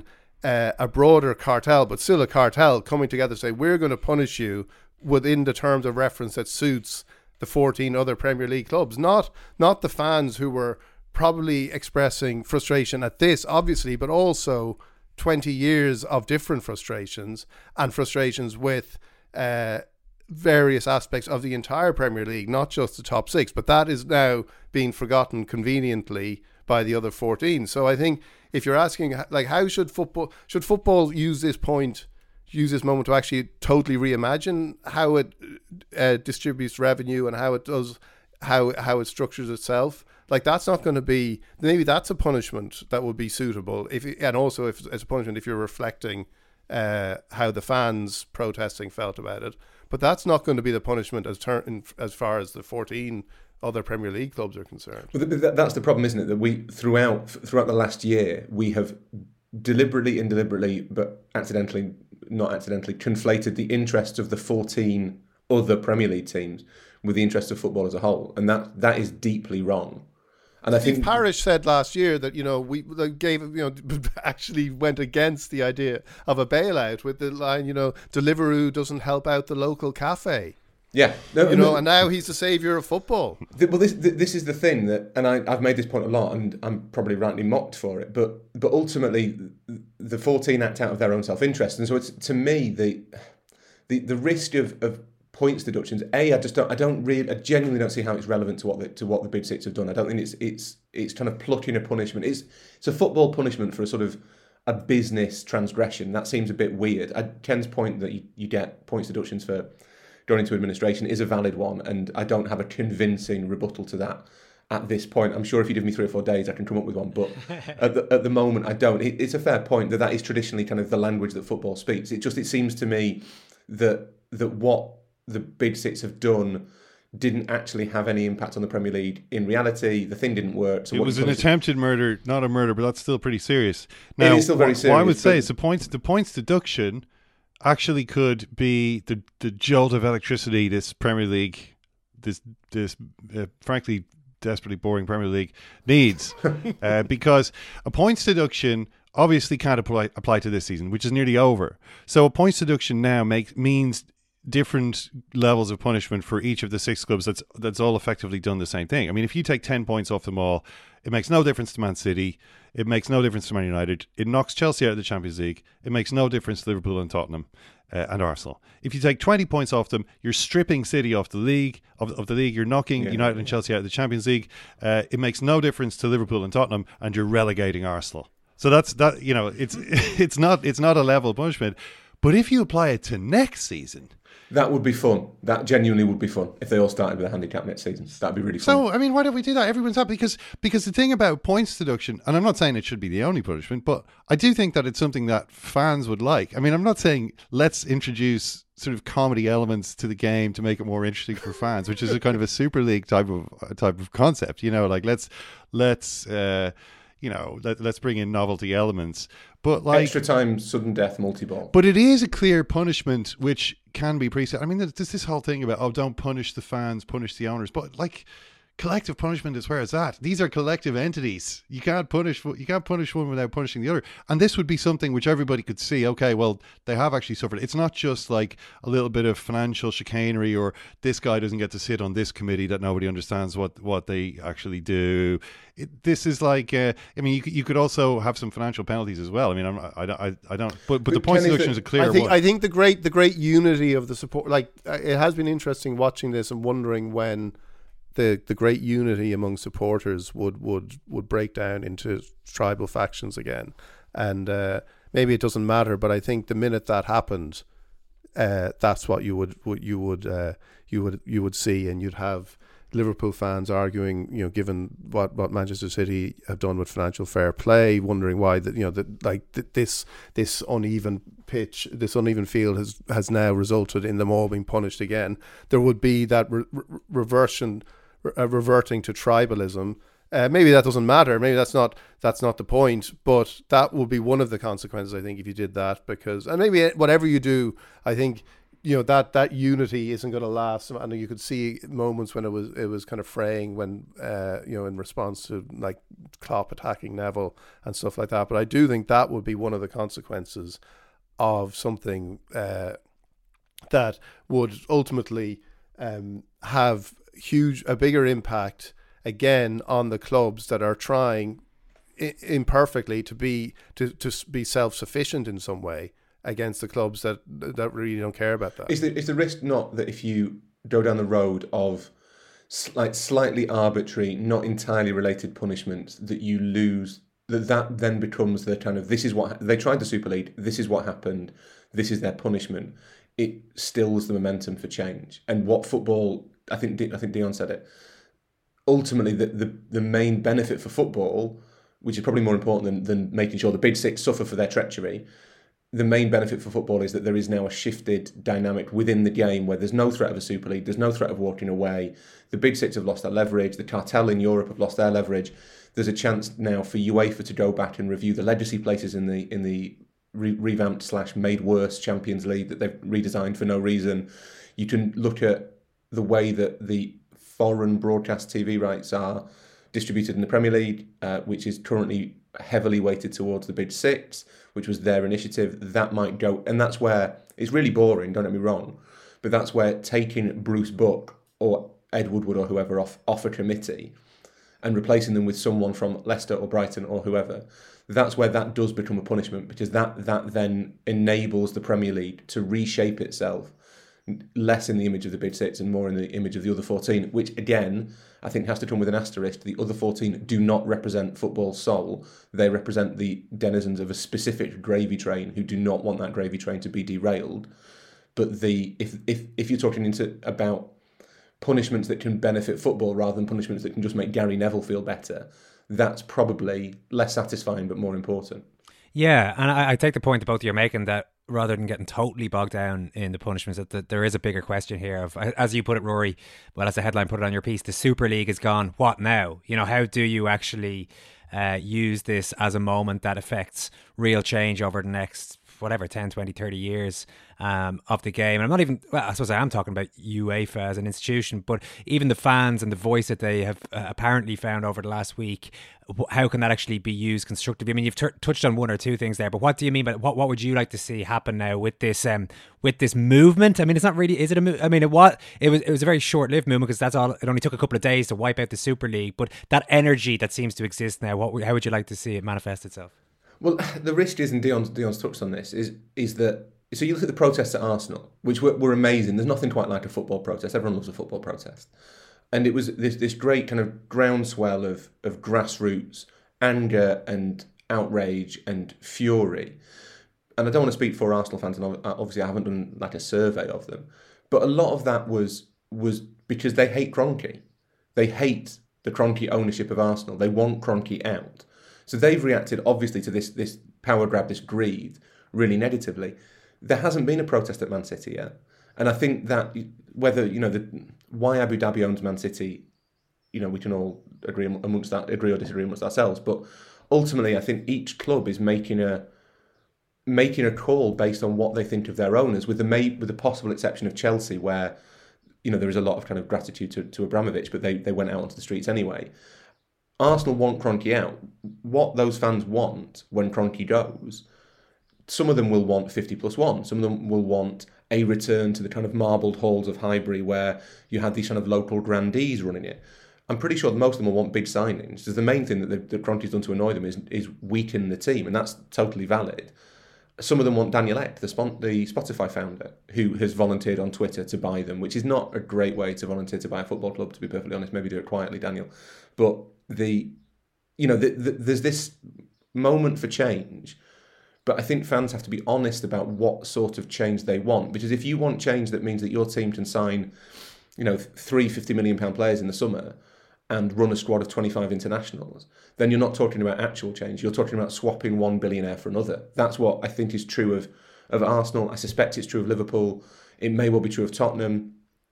uh, a broader cartel, but still a cartel, coming together to say, we're going to punish you within the terms of reference that suits the fourteen other Premier League clubs, not not the fans who were probably expressing frustration at this, obviously, but also twenty years of different frustrations and frustrations with uh, various aspects of the entire Premier League, not just the top six. But that is now being forgotten conveniently by the other fourteen. So I think if you're asking, like, how should football should football use this point, use this moment to actually totally reimagine how it uh, distributes revenue and how it does, how how it structures itself. Like, that's not going to be, maybe that's a punishment that would be suitable. If and also if as a punishment if you're reflecting uh, how the fans protesting felt about it. But that's not going to be the punishment as ter- as far as the fourteen other Premier League clubs are concerned. Well, that's the problem, isn't it? That we throughout throughout the last year we have deliberately and deliberately, but accidentally, not accidentally, conflated the interests of the fourteen other Premier League teams with the interests of football as a whole, and that that is deeply wrong. And I Steve think Parish said last year that, you know, we gave, you know, actually went against the idea of a bailout with the line, you know, Deliveroo doesn't help out the local cafe. Yeah, no, you know, no, and now he's the saviour of football. Well, this this is the thing that, and I, I've made this point a lot, and I'm probably rightly mocked for it. But but ultimately, the fourteen act out of their own self-interest, and so it's, to me, the the the risk of, of points deductions. A, I just don't. I don't really. I genuinely don't see how it's relevant to what the, to what the Big Six have done. I don't think it's it's it's kind of plucking a punishment. It's it's a football punishment for a sort of a business transgression. That seems a bit weird. I, Ken's point that you, you get points deductions for going into administration is a valid one, and I don't have a convincing rebuttal to that at this point. I'm sure if you give me three or four days, I can come up with one, but at the at the moment, I don't. It, it's a fair point that that is traditionally kind of the language that football speaks. It just it seems to me that that what the Big Six have done didn't actually have any impact on the Premier League in reality. The thing didn't work. So it what was it an comes attempted to, murder, not a murder, but that's still pretty serious. Now, it is still very what, serious. what I would say but, is the points, the points deduction actually could be the, the jolt of electricity this Premier League, this this uh, frankly desperately boring Premier League needs, uh, because a points deduction obviously can't apply apply to this season, which is nearly over. So a points deduction now makes means different levels of punishment for each of the six clubs. That's that's all effectively done the same thing. I mean, if you take ten points off them all, it makes no difference to Man City. It makes no difference to Man United. It knocks Chelsea out of the Champions League. It makes no difference to Liverpool and Tottenham uh, and Arsenal. If you take twenty points off them, you're stripping City off the league of, of the league. You're knocking yeah. United and Chelsea out of the Champions League. Uh, it makes no difference to Liverpool and Tottenham, and you're relegating Arsenal. So that's that. You know, it's it's not it's not a level punishment. But if you apply it to next season, that would be fun. That genuinely would be fun if they all started with a handicap next season. That'd be really fun. So, I mean, why don't we do that? Everyone's happy because because the thing about points deduction, and I'm not saying it should be the only punishment, but I do think that it's something that fans would like. I mean, I'm not saying let's introduce sort of comedy elements to the game to make it more interesting for fans, which is a kind of a Super League type of type of concept. You know, like let's let's. Uh, You know, let, let's bring in novelty elements, but like extra time, sudden death, multi-ball. But it is a clear punishment which can be preset. I mean, there's this whole thing about oh, don't punish the fans, punish the owners. But like, collective punishment is where it's at. These are collective entities. You can't punish you can't punish one without punishing the other. And this would be something which everybody could see. Okay, well, they have actually suffered. It's not just like a little bit of financial chicanery or this guy doesn't get to sit on this committee that nobody understands what what they actually do. It, this is like, uh, I mean, you could, you could also have some financial penalties as well. I mean, I'm, I, I, I don't, but, but the point deduction is a clear I think, one. I think the great, the great unity of the support, like it has been interesting watching this and wondering when the, the great unity among supporters would, would, would break down into tribal factions again. And uh, maybe it doesn't matter, but I think the minute that happened, uh, that's what you would, what you would, uh, you would, you would see, and you'd have Liverpool fans arguing, you know, given what, what Manchester City have done with financial fair play, wondering why that, you know, that like th- this this uneven pitch, this uneven field has has now resulted in them all being punished again. There would be that re- re- reversion, re- uh, reverting to tribalism. Uh, maybe that doesn't matter. Maybe that's not that's not the point. But that would be one of the consequences, I think, if you did that. Because and maybe whatever you do, I think, you know, that, that unity isn't going to last. And you could see moments when it was it was kind of fraying when, uh, you know, in response to like Klopp attacking Neville and stuff like that. But I do think that would be one of the consequences of something uh, that would ultimately um, have huge a bigger impact again on the clubs that are trying I- imperfectly to be to, to be self-sufficient in some way against the clubs that that really don't care about that. Is the is the risk not that if you go down the road of like slightly arbitrary, not entirely related punishments, that you lose, that that then becomes the kind of, this is what they tried the Super League, this is what happened, this is their punishment. It stills the momentum for change. And what football, I think I think Dion said it, ultimately the, the, the main benefit for football, which is probably more important than, than making sure the Big Six suffer for their treachery, the main benefit for football is that there is now a shifted dynamic within the game where there's no threat of a Super League, there's no threat of walking away. The Big Six have lost their leverage, the cartel in Europe have lost their leverage. There's a chance now for UEFA to go back and review the legacy places in the in the re- revamped slash made worse Champions League that they've redesigned for no reason. You can look at the way that the foreign broadcast T V rights are distributed in the Premier League, uh, which is currently heavily weighted towards the Big Six, which was their initiative. That might go, and that's where it's really boring, don't get me wrong, but that's where taking Bruce Buck or Ed Woodward or whoever off, off a committee and replacing them with someone from Leicester or Brighton or whoever, that's where that does become a punishment, because that that then enables the Premier League to reshape itself less in the image of the Big Six and more in the image of the other fourteen, which again I think has to come with an asterisk. The other fourteen do not represent football's soul. They represent the denizens of a specific gravy train who do not want that gravy train to be derailed. But the if if if you're talking into about punishments that can benefit football rather than punishments that can just make Gary Neville feel better, that's probably less satisfying but more important. Yeah, and I, I take the point that both of you are making, that rather than getting totally bogged down in the punishments, that, that there is a bigger question here of, as you put it, Rory, well, as the headline put it on your piece, the Super League is gone. What now? You know, how do you actually uh, use this as a moment that affects real change over the next, whatever, ten, twenty, thirty years um, of the game? And I'm not even, well, I suppose I am talking about UEFA as an institution, but even the fans and the voice that they have uh, apparently found over the last week, how can that actually be used constructively? I mean, you've t- touched on one or two things there, but what do you mean by what? What would you like to see happen now with this um, with this movement? I mean, it's not really, is it a move? I mean, it was it was it was a very short-lived movement, because that's all. It only took a couple of days to wipe out the Super League, but that energy that seems to exist now, what? How would you like to see it manifest itself? Well, the risk is, and Dion's, Dion's touched on this, is is that, so you look at the protests at Arsenal, which were, were amazing. There's nothing quite like a football protest. Everyone loves a football protest. And it was this this great kind of groundswell of, of grassroots anger and outrage and fury. And I don't want to speak for Arsenal fans, and obviously I haven't done like a survey of them, but a lot of that was was because they hate Kroenke. They hate the Kroenke ownership of Arsenal. They want Kroenke out. So they've reacted, obviously, to this this power grab, this greed, really negatively. There hasn't been a protest at Man City yet. And I think that whether, you know, the, why Abu Dhabi owns Man City, you know, we can all agree amongst that, agree or disagree amongst ourselves. But ultimately, I think each club is making a making a call based on what they think of their owners, with the may, with the possible exception of Chelsea, where, you know, there is a lot of kind of gratitude to, to Abramovich, but they, they went out onto the streets anyway. Arsenal want Kroenke out. What those fans want when Kroenke goes, some of them will want fifty plus one. Some of them will want a return to the kind of marbled halls of Highbury where you had these kind of local grandees running it. I'm pretty sure that most of them will want big signings. Because the main thing that, the, that Kroenke's done to annoy them is, is weaken the team, and that's totally valid. Some of them want Daniel Ek, the, spon- the Spotify founder, who has volunteered on Twitter to buy them, which is not a great way to volunteer to buy a football club, to be perfectly honest. Maybe do it quietly, Daniel. But the, you know, the, the, there's this moment for change, but I think fans have to be honest about what sort of change they want. Because if you want change that means that your team can sign, you know, three fifty million pound players in the summer and run a squad of twenty-five internationals, then you're not talking about actual change. You're talking about swapping one billionaire for another. That's what I think is true of, of Arsenal. I suspect it's true of Liverpool. It may well be true of Tottenham.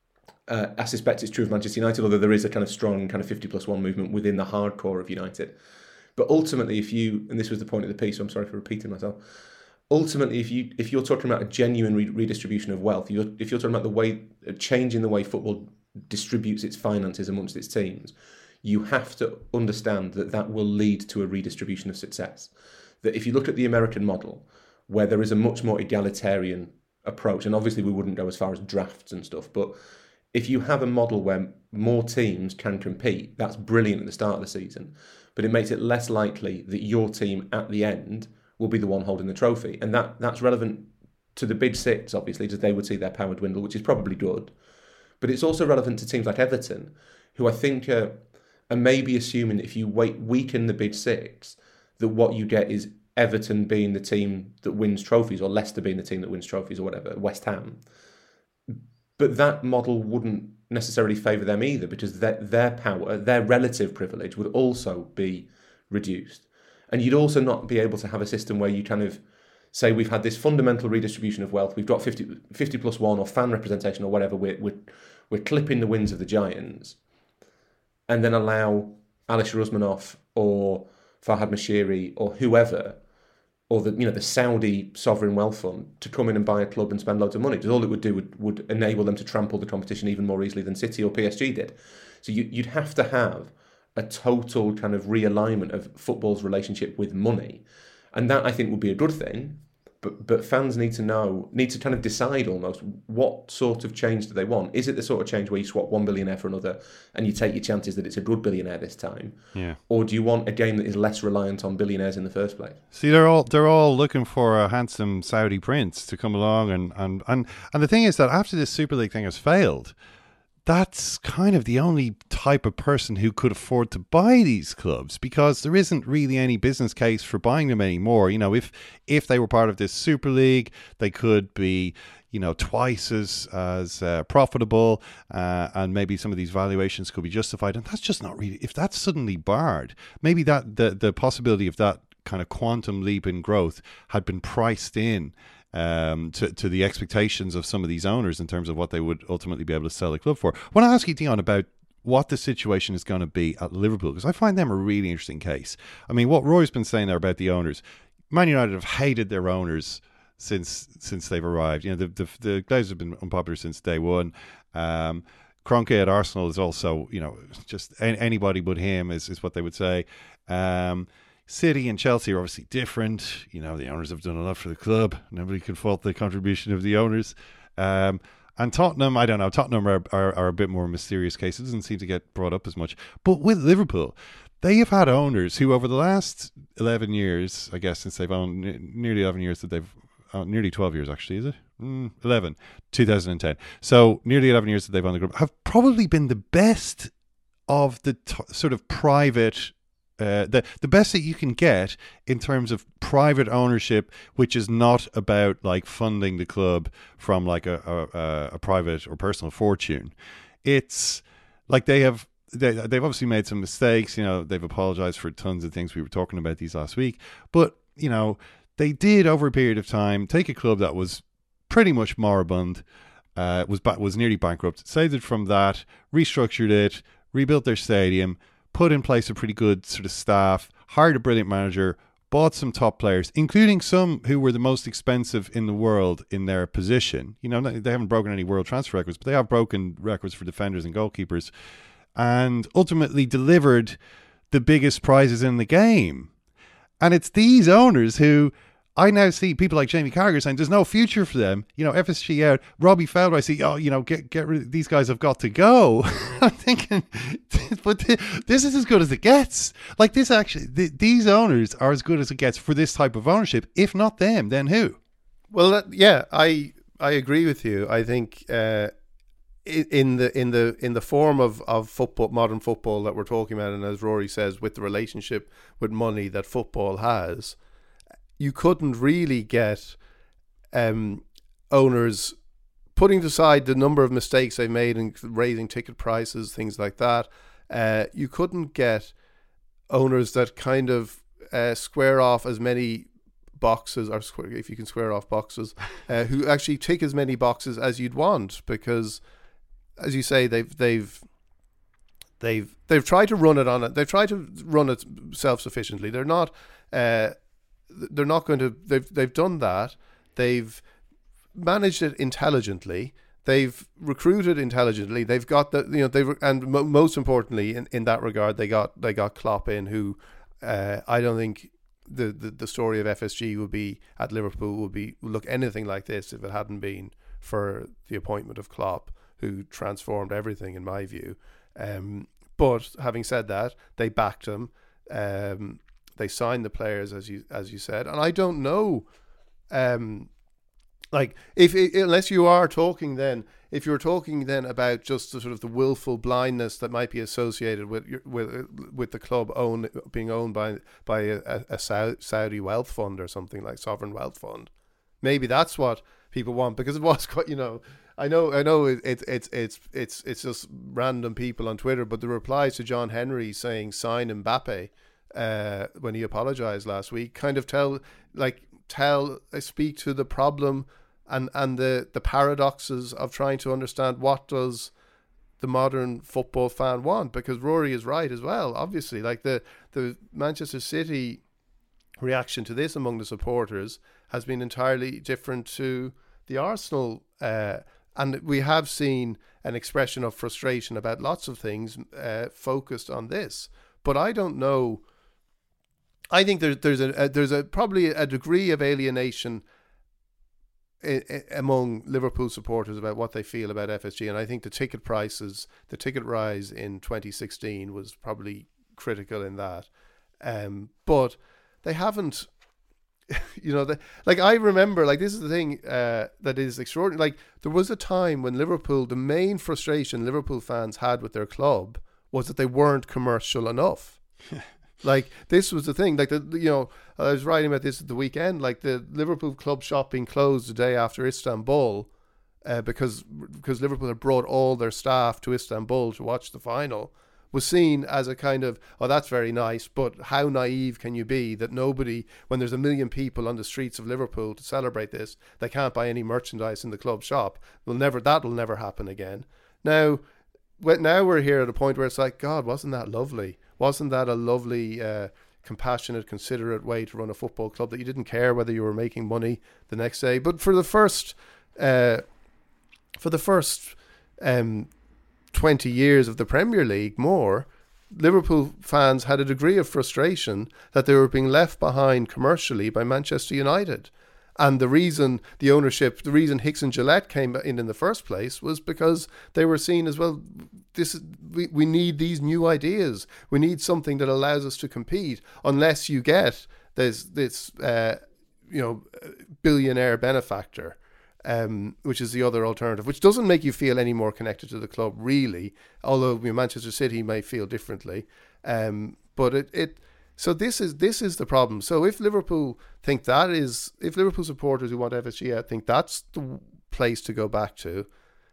Uh, I suspect it's true of Manchester United, although there is a kind of strong kind of fifty plus one movement within the hardcore of United. But ultimately, if you, and this was the point of the piece, so I'm sorry for repeating myself, ultimately, if, you, if you're talking about a genuine re- redistribution of wealth, you're, if you're talking about the way, changing the way football distributes its finances amongst its teams, you have to understand that that will lead to a redistribution of success. That if you look at the American model, where there is a much more egalitarian approach, and obviously we wouldn't go as far as drafts and stuff, but if you have a model where more teams can compete, that's brilliant at the start of the season, but it makes it less likely that your team at the end will be the one holding the trophy. And that, that's relevant to the big six, obviously, because they would see their power dwindle, which is probably good. But it's also relevant to teams like Everton, who I think are, are maybe assuming that if you wait, weaken the big six, that what you get is Everton being the team that wins trophies, or Leicester being the team that wins trophies, or whatever, West Ham. But that model wouldn't necessarily favour them either, because their, their power, their relative privilege would also be reduced. And you'd also not be able to have a system where you kind of say we've had this fundamental redistribution of wealth, we've got fifty, fifty plus one or fan representation or whatever, we're, we're, we're clipping the wins of the Giants, and then allow Alisher Usmanov or Farhad Moshiri or whoever, or the you know the Saudi sovereign wealth fund, to come in and buy a club and spend loads of money. Because all it would do would, would enable them to trample the competition even more easily than City or P S G did. So you, you'd have to have a total kind of realignment of football's relationship with money. And that, I think, would be a good thing. But but fans need to know, need to kind of decide almost what sort of change do they want. Is it the sort of change where you swap one billionaire for another and you take your chances that it's a good billionaire this time? Yeah. Or do you want a game that is less reliant on billionaires in the first place? See, they're all they're all looking for a handsome Saudi prince to come along, and and and, and the thing is that after this Super League thing has failed, that's kind of the only type of person who could afford to buy these clubs, because there isn't really any business case for buying them anymore. You know, if if they were part of this Super League, they could be, you know, twice as as uh, profitable, uh, and maybe some of these valuations could be justified. And that's just not really. If that's suddenly barred, maybe that the the possibility of that kind of quantum leap in growth had been priced in Um, to, to the expectations of some of these owners in terms of what they would ultimately be able to sell the club for. I want to ask you, Dion, about what the situation is going to be at Liverpool, because I find them a really interesting case. I mean, what Roy's been saying there about the owners, Man United have hated their owners since since they've arrived. You know, the the, the Glazers have been unpopular since day one. Um, Kroenke at Arsenal is also, you know, just anybody but him is, is what they would say. Um, City and Chelsea are obviously different. You know, the owners have done a lot for the club. Nobody can fault the contribution of the owners. Um, and Tottenham, I don't know. Tottenham are, are, are a bit more mysterious case. It doesn't seem to get brought up as much. But with Liverpool, they have had owners who over the last eleven years, I guess, since they've owned nearly eleven years that they've, uh, nearly twelve years actually, is it? Mm, eleven, two thousand ten. So nearly eleven years that they've owned the club, have probably been the best of the t- sort of private Uh, the the best that you can get in terms of private ownership, which is not about like funding the club from like a a, a private or personal fortune. It's like they have they they've obviously made some mistakes. You know, they've apologized for tons of things. We were talking about these last week, but you know, they did over a period of time take a club that was pretty much moribund, uh, was ba- was nearly bankrupt, saved it from that, restructured it, rebuilt their stadium, put in place a pretty good sort of staff, hired a brilliant manager, bought some top players, including some who were the most expensive in the world in their position. You know, they haven't broken any world transfer records, but they have broken records for defenders and goalkeepers, and ultimately delivered the biggest prizes in the game. And it's these owners who I now see people like Jamie Carragher saying there's no future for them. You know, F S G out. Robbie Fowler, I see, oh, you know, get get rid of these guys have got to go. I'm thinking, but this is as good as it gets. Like this actually, th- these owners are as good as it gets for this type of ownership. If not them, then who? Well, that, yeah, I I agree with you. I think uh, in the in the in the form of, of football, modern football that we're talking about, and as Rory says, with the relationship with money that football has, you couldn't really get um, owners putting aside the number of mistakes they've made in raising ticket prices, things like that. Uh, you couldn't get owners that kind of uh, square off as many boxes, or square, if you can square off boxes, uh, who actually tick as many boxes as you'd want, because, as you say, they've they've they've they've tried to run it on it. They've tried to run it self-sufficiently. They're not. Uh, They're not going to. They've they've done that. They've managed it intelligently. they've recruited intelligently. They've got the you know they've and mo- most importantly in, in that regard, they got they got Klopp in, who uh, I don't think the, the the story of F S G would be at Liverpool would be would look anything like this if it hadn't been for the appointment of Klopp, who transformed everything in my view. Um, but having said that, they backed him. Um, they signed the players as you as you said, and I don't know. Um, Like, if it, unless you are talking then, if you're talking then about just the sort of the willful blindness that might be associated with your, with with the club own being owned by by a, a Saudi wealth fund or something like sovereign wealth fund, maybe that's what people want, because it was quite, you know, I know I know it, it it's it's it's it's just random people on Twitter, but the replies to John Henry saying sign Mbappe uh, when he apologized last week kind of tell like tell speak to the problem. And and the, the paradoxes of trying to understand what does the modern football fan want, because Rory is right as well. Obviously, like the, the Manchester City reaction to this among the supporters has been entirely different to the Arsenal, uh, and we have seen an expression of frustration about lots of things uh, focused on this. But I don't know. I think there's there's a, a there's a probably a degree of alienation among Liverpool supporters about what they feel about F S G, and I think the ticket prices, the ticket rise in twenty sixteen was probably critical in that. Um, but they haven't, you know, the, like I remember, like this is the thing uh, that is extraordinary. Like there was a time when Liverpool, the main frustration Liverpool fans had with their club was that they weren't commercial enough. Like, this was the thing, like, the you know, I was writing about this at the weekend, like, the Liverpool club shop being closed the day after Istanbul uh, because because Liverpool had brought all their staff to Istanbul to watch the final, was seen as a kind of, oh, that's very nice, but how naive can you be that nobody, when there's a million people on the streets of Liverpool to celebrate this, they can't buy any merchandise in the club shop. Will never, that'll never happen again. Now, now we're here at a point where it's like, God, wasn't that lovely? Wasn't that a lovely, uh, compassionate, considerate way to run a football club, that you didn't care whether you were making money the next day? But for the first, uh, for the first um, twenty years of the Premier League, more, Liverpool fans had a degree of frustration that they were being left behind commercially by Manchester United. And the reason the ownership, the reason Hicks and Gillette came in in the first place was because they were seen as, well, this we, we need these new ideas. We need something that allows us to compete, unless you get this, this uh, you know, billionaire benefactor, um, which is the other alternative, which doesn't make you feel any more connected to the club, really, although you know, Manchester City may feel differently. Um, but it... it So this is this is the problem. So if Liverpool think that is, if Liverpool supporters who want F S G out think that's the place to go back to,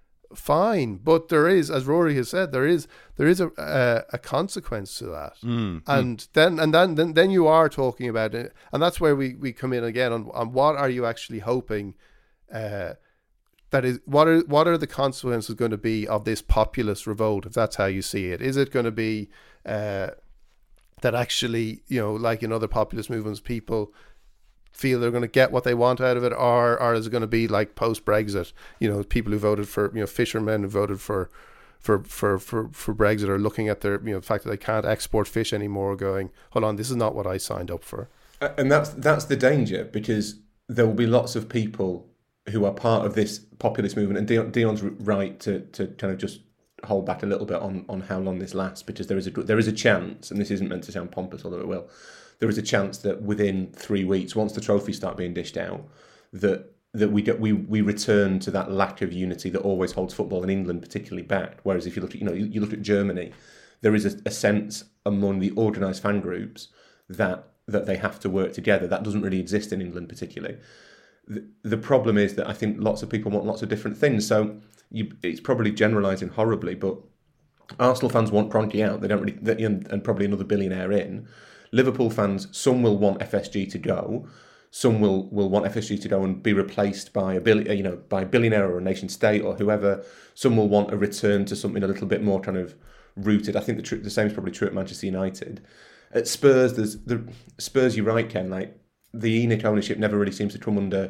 fine. But there is, as Rory has said, there is there is a a, a consequence to that. Mm, and mm. then and then, then then you are talking about it, and that's where we, we come in again on, on what are you actually hoping. Uh, that is, what are what are the consequences going to be of this populist revolt, if that's how you see it? Is it going to be uh, that actually, you know, like in other populist movements, people feel they're going to get what they want out of it, or, or is it going to be like post-Brexit? You know, people who voted for, you know, fishermen who voted for, for, for, for, for Brexit are looking at their, you know, the fact that they can't export fish anymore, going, hold on, this is not what I signed up for. And that's that's the danger, because there will be lots of people who are part of this populist movement, and Dion, Dion's right to, to kind of just hold back a little bit on, on how long this lasts, because there is a there is a chance, and this isn't meant to sound pompous, although it will, there is a chance that within three weeks, once the trophies start being dished out, that that we get we we return to that lack of unity that always holds football in England particularly back. Whereas if you look at you know you, you look at Germany, there is a, a sense among the organised fan groups that that they have to work together. That doesn't really exist in England particularly. The, the problem is that I think lots of people want lots of different things. So you, it's probably generalising horribly, but Arsenal fans want Kroenke out. They don't really, they, and, and probably another billionaire in. Liverpool fans, some will want F S G to go. Some will, will want F S G to go and be replaced by a billion, you know, by a billionaire or a nation state or whoever. Some will want a return to something a little bit more kind of rooted. I think the, tr- the same is probably true at Manchester United. At Spurs, there's the Spurs. You're right, Ken. Like the E N I C ownership never really seems to come under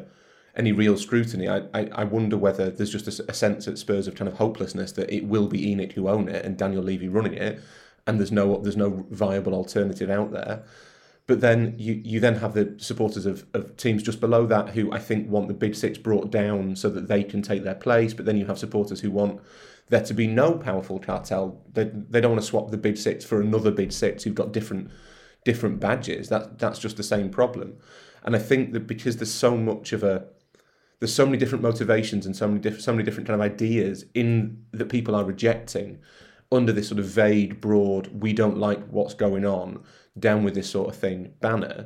any real scrutiny. I, I, I wonder whether there's just a, a sense at Spurs of kind of hopelessness that it will be Enoch who own it and Daniel Levy running it, and there's no there's no viable alternative out there. But then you, you then have the supporters of, of teams just below that who I think want the Big Six brought down so that they can take their place. But then you have supporters who want there to be no powerful cartel. They they don't want to swap the Big Six for another Big Six who've got different different badges. That that's just the same problem. And I think that because there's so much of a there's so many different motivations and so many different so many different kind of ideas in that people are rejecting under this sort of vague, broad, we don't like what's going on, down with this sort of thing banner,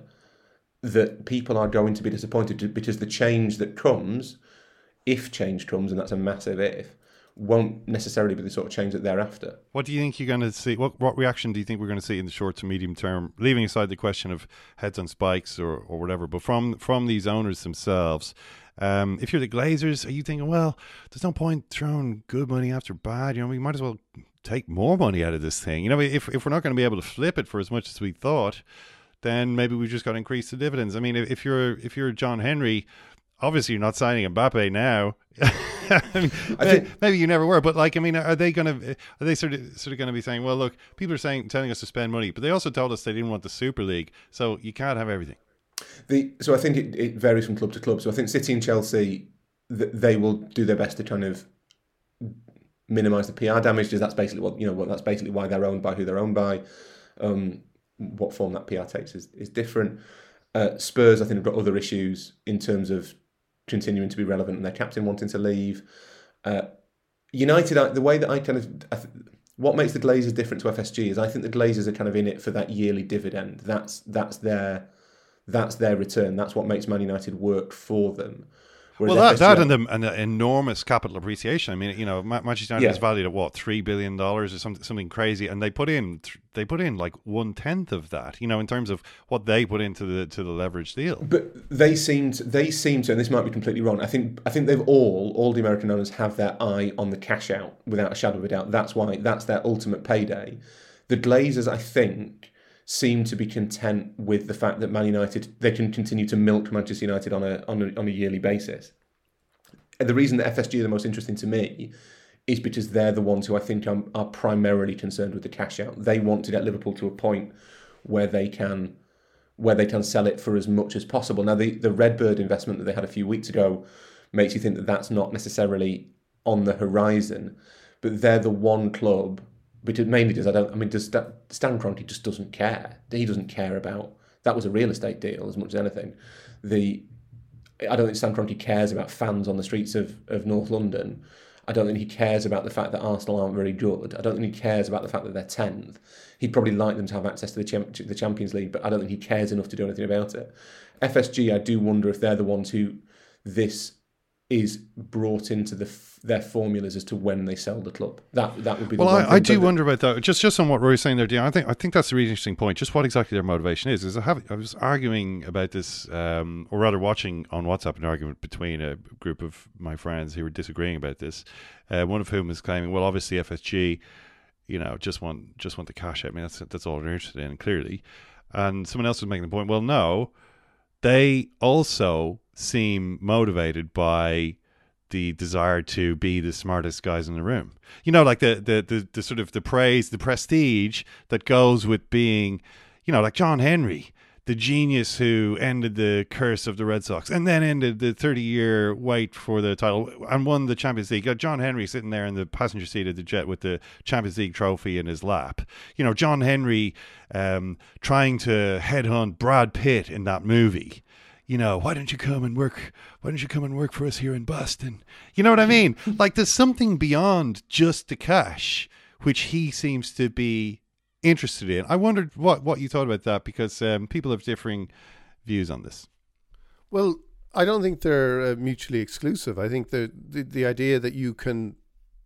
that people are going to be disappointed because the change that comes, if change comes, and that's a massive if, won't necessarily be the sort of change that they're after. What do you think you're going to see? What what reaction do you think we're going to see in the short to medium term, leaving aside the question of heads on spikes or, or whatever, but from from these owners themselves? Um, if you're the Glazers, are you thinking, well, there's no point throwing good money after bad? You know, we might as well take more money out of this thing. You know, if if we're not going to be able to flip it for as much as we thought, then maybe we've just got to increase the dividends. I mean, if, if you're if you're John Henry, obviously you're not signing Mbappe now. I mean, I think, maybe you never were, but like, I mean, are they going to? Are they sort of sort of going to be saying, well, look, people are saying telling us to spend money, but they also told us they didn't want the Super League, so you can't have everything. The so I think it, it varies from club to club. So I think City and Chelsea, th- they will do their best to kind of minimise the P R damage. Because that's basically what you know. What that's basically why they're owned by who they're owned by. Um, what form that P R takes is is different. Uh, Spurs, I think, have got other issues in terms of continuing to be relevant and their captain wanting to leave. Uh, United, the way that I kind of, I th- what makes the Glazers different to F S G is I think the Glazers are kind of in it for that yearly dividend. That's that's their that's their return. That's what makes Man United work for them. Whereas well, that, F S G that and the, and the enormous capital appreciation. I mean, you know, Manchester United Yeah. is valued at what, three billion dollars or something, something crazy, and they put in they put in like one tenth of that. You know, in terms of what they put into the to the leverage deal. But they seem to, they seem to, and this might be completely wrong. I think I think they've all all the American owners have their eye on the cash out without a shadow of a doubt. That's why that's their ultimate payday. The Glazers, I think, seem to be content with the fact that Man United they can continue to milk Manchester United on a on a, on a yearly basis. And the reason that F S G are the most interesting to me is because they're the ones who I think are, are primarily concerned with the cash out. They want to get Liverpool to a point where they can where they can sell it for as much as possible. Now, the, the Redbird investment that they had a few weeks ago makes you think that that's not necessarily on the horizon, but they're the one club, because mainly because I don't. I mean, does Stan Kroenke just doesn't care. He doesn't care about that was a real estate deal as much as anything. The I don't think Stan Kroenke cares about fans on the streets of, of North London. I don't think he cares about the fact that Arsenal aren't very good. I don't think he cares about the fact that they're tenth. He'd probably like them to have access to the, Cham- the Champions League, but I don't think he cares enough to do anything about it. F S G, I do wonder if they're the ones who this is brought into the their formulas as to when they sell the club. That that would be the well. one I, I do but wonder about that. Just just on what Rory's saying there, Dion, I think I think that's a really interesting point. Just what exactly their motivation is. Is I, have, I was arguing about this, um, or rather, watching on WhatsApp an argument between a group of my friends who were disagreeing about this. Uh, one of whom is claiming, well, obviously F S G, you know, just want just want the cash out. I mean, that's that's all they're interested in, clearly. And someone else was making the point. Well, no, they also seem motivated by the desire to be the smartest guys in the room. You know, like the, the, the, the sort of the praise, the prestige that goes with being, you know, like John Henry, the genius who ended the curse of the Red Sox and then ended the thirty-year wait for the title and won the Champions League. You got John Henry sitting there in the passenger seat of the jet with the Champions League trophy in his lap. You know, John Henry um, trying to headhunt Brad Pitt in that movie. You know, why don't you come and work? Why don't you come and work for us here in Boston? You know what I mean? Like, there's something beyond just the cash, which he seems to be interested in. I wondered what, what you thought about that, because um, people have differing views on this. Well, I don't think they're uh, mutually exclusive. I think the, the the idea that you can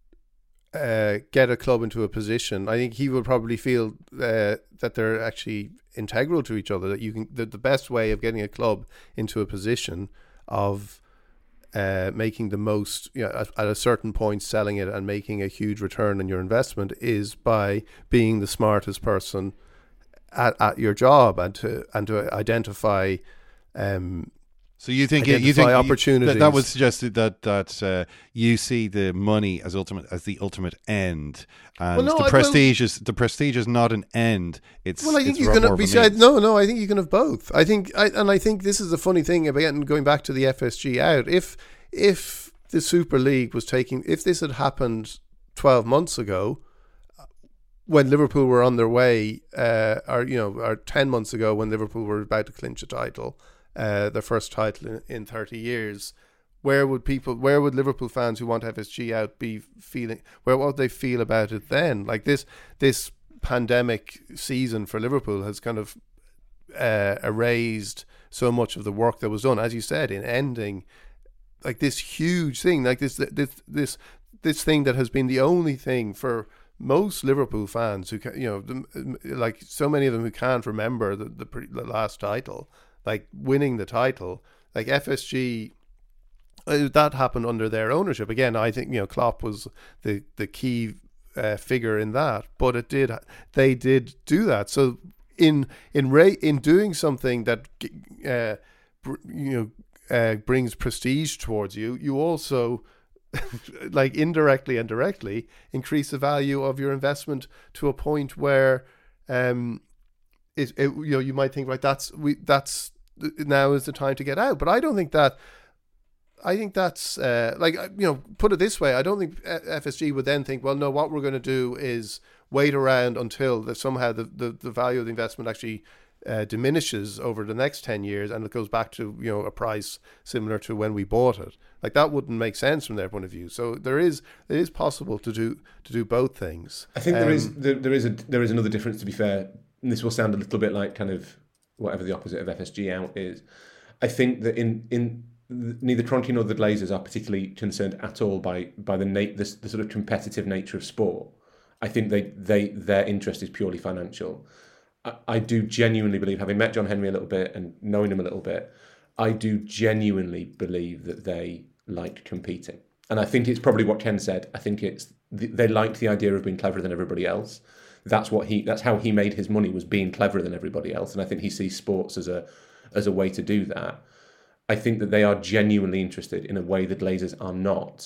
uh, get a club into a position, I think he will probably feel uh, that they're actually integral to each other, that you can the, the best way of getting a club into a position of uh, making the most, you know, at, at a certain point, selling it and making a huge return on your investment is by being the smartest person at, at your job, and to and to identify um, So you think you identify think opportunities. that, that would suggest that that uh, you see the money as ultimate as the ultimate end, and Well, no, the I- prestige is the prestige is not an end. It's Well, I think it's you more can of a besides means. no, no. I think you can have both. I think, I, and I think this is the funny thing about going back to the F S G out. If if the Super League was taking, if this had happened twelve months ago, when Liverpool were on their way, uh, or you know, or ten months ago when Liverpool were about to clinch a title, uh, their first title in, in thirty years. Where would people, where would Liverpool fans who want F S G out be feeling? Where what would they feel about it then? Like this, this pandemic season for Liverpool has kind of uh, erased so much of the work that was done, as you said, in ending like this huge thing, like this, this, this, this thing that has been the only thing for most Liverpool fans who can, you know, the, like so many of them who can't remember the the, pre, the last title, like winning the title, like F S G. That happened under their ownership. Again, I think, you know, Klopp was the the key uh, figure in that, but it did they did do that. So in in Ray in doing something that uh, br- you know uh, brings prestige towards you, you also like indirectly and directly increase the value of your investment to a point where um it, it you know you might think, right, that's we that's now is the time to get out. But I don't think that. I think that's uh, like, you know, put it this way. I don't think F S G would then think, well, no, what we're going to do is wait around until the, somehow the, the, the value of the investment actually uh, diminishes over the next ten years and it goes back to, you know, a price similar to when we bought it. Like that wouldn't make sense from their point of view. So there is it is possible to do to do both things. I think um, there is there, there is a there is another difference, to be fair. And this will sound a little bit like kind of whatever the opposite of F S G out is. I think that in in neither Kroenke nor the Glazers are particularly concerned at all by by the, na- the the sort of competitive nature of sport. I think they they their interest is purely financial. I, I do genuinely believe, having met John Henry a little bit and knowing him a little bit, I do genuinely believe that they like competing. And I think it's probably what Ken said. I think it's they like the idea of being cleverer than everybody else. That's what he that's how he made his money, was being cleverer than everybody else. And I think he sees sports as a as a way to do that. I think that they are genuinely interested in a way the Glazers are not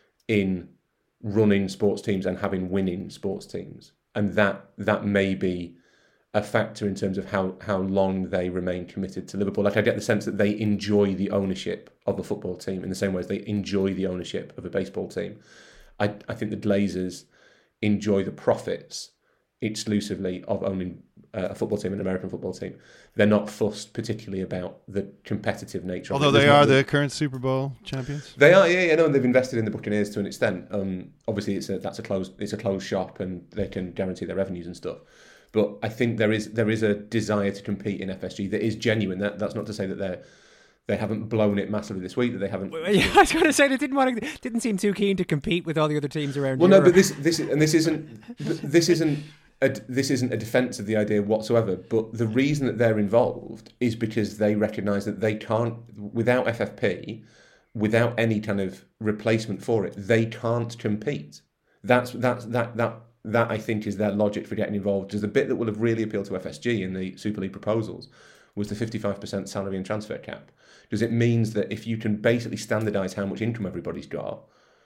in running sports teams and having winning sports teams. And that that may be a factor in terms of how, how long they remain committed to Liverpool. Like I get the sense that they enjoy the ownership of a football team in the same way as they enjoy the ownership of a baseball team. I, I think the Glazers enjoy the profits exclusively of owning uh, a football team, an American football team. They're not fussed particularly about the competitive nature Although of it. they There's are not the current Super Bowl champions. They are, yeah, yeah, no, and they've invested in the Buccaneers to an extent. Um, obviously, it's a that's a closed it's a closed shop, and they can guarantee their revenues and stuff. But I think there is there is a desire to compete in F S G that is genuine. That that's not to say that they're they haven't blown it massively this week. That they haven't. Yeah, I was going to say they didn't want to, didn't seem too keen to compete with all the other teams around. Well, Europe. no, but this this and this isn't this isn't. A, this isn't a defence of the idea whatsoever, but the reason that they're involved is because they recognise that they can't, without F F P, without any kind of replacement for it, they can't compete. That's that's that that that I think is their logic for getting involved. Because the bit that will have really appealed to F S G in the Super League proposals was the fifty-five percent salary and transfer cap, because it means that if you can basically standardise how much income everybody's got,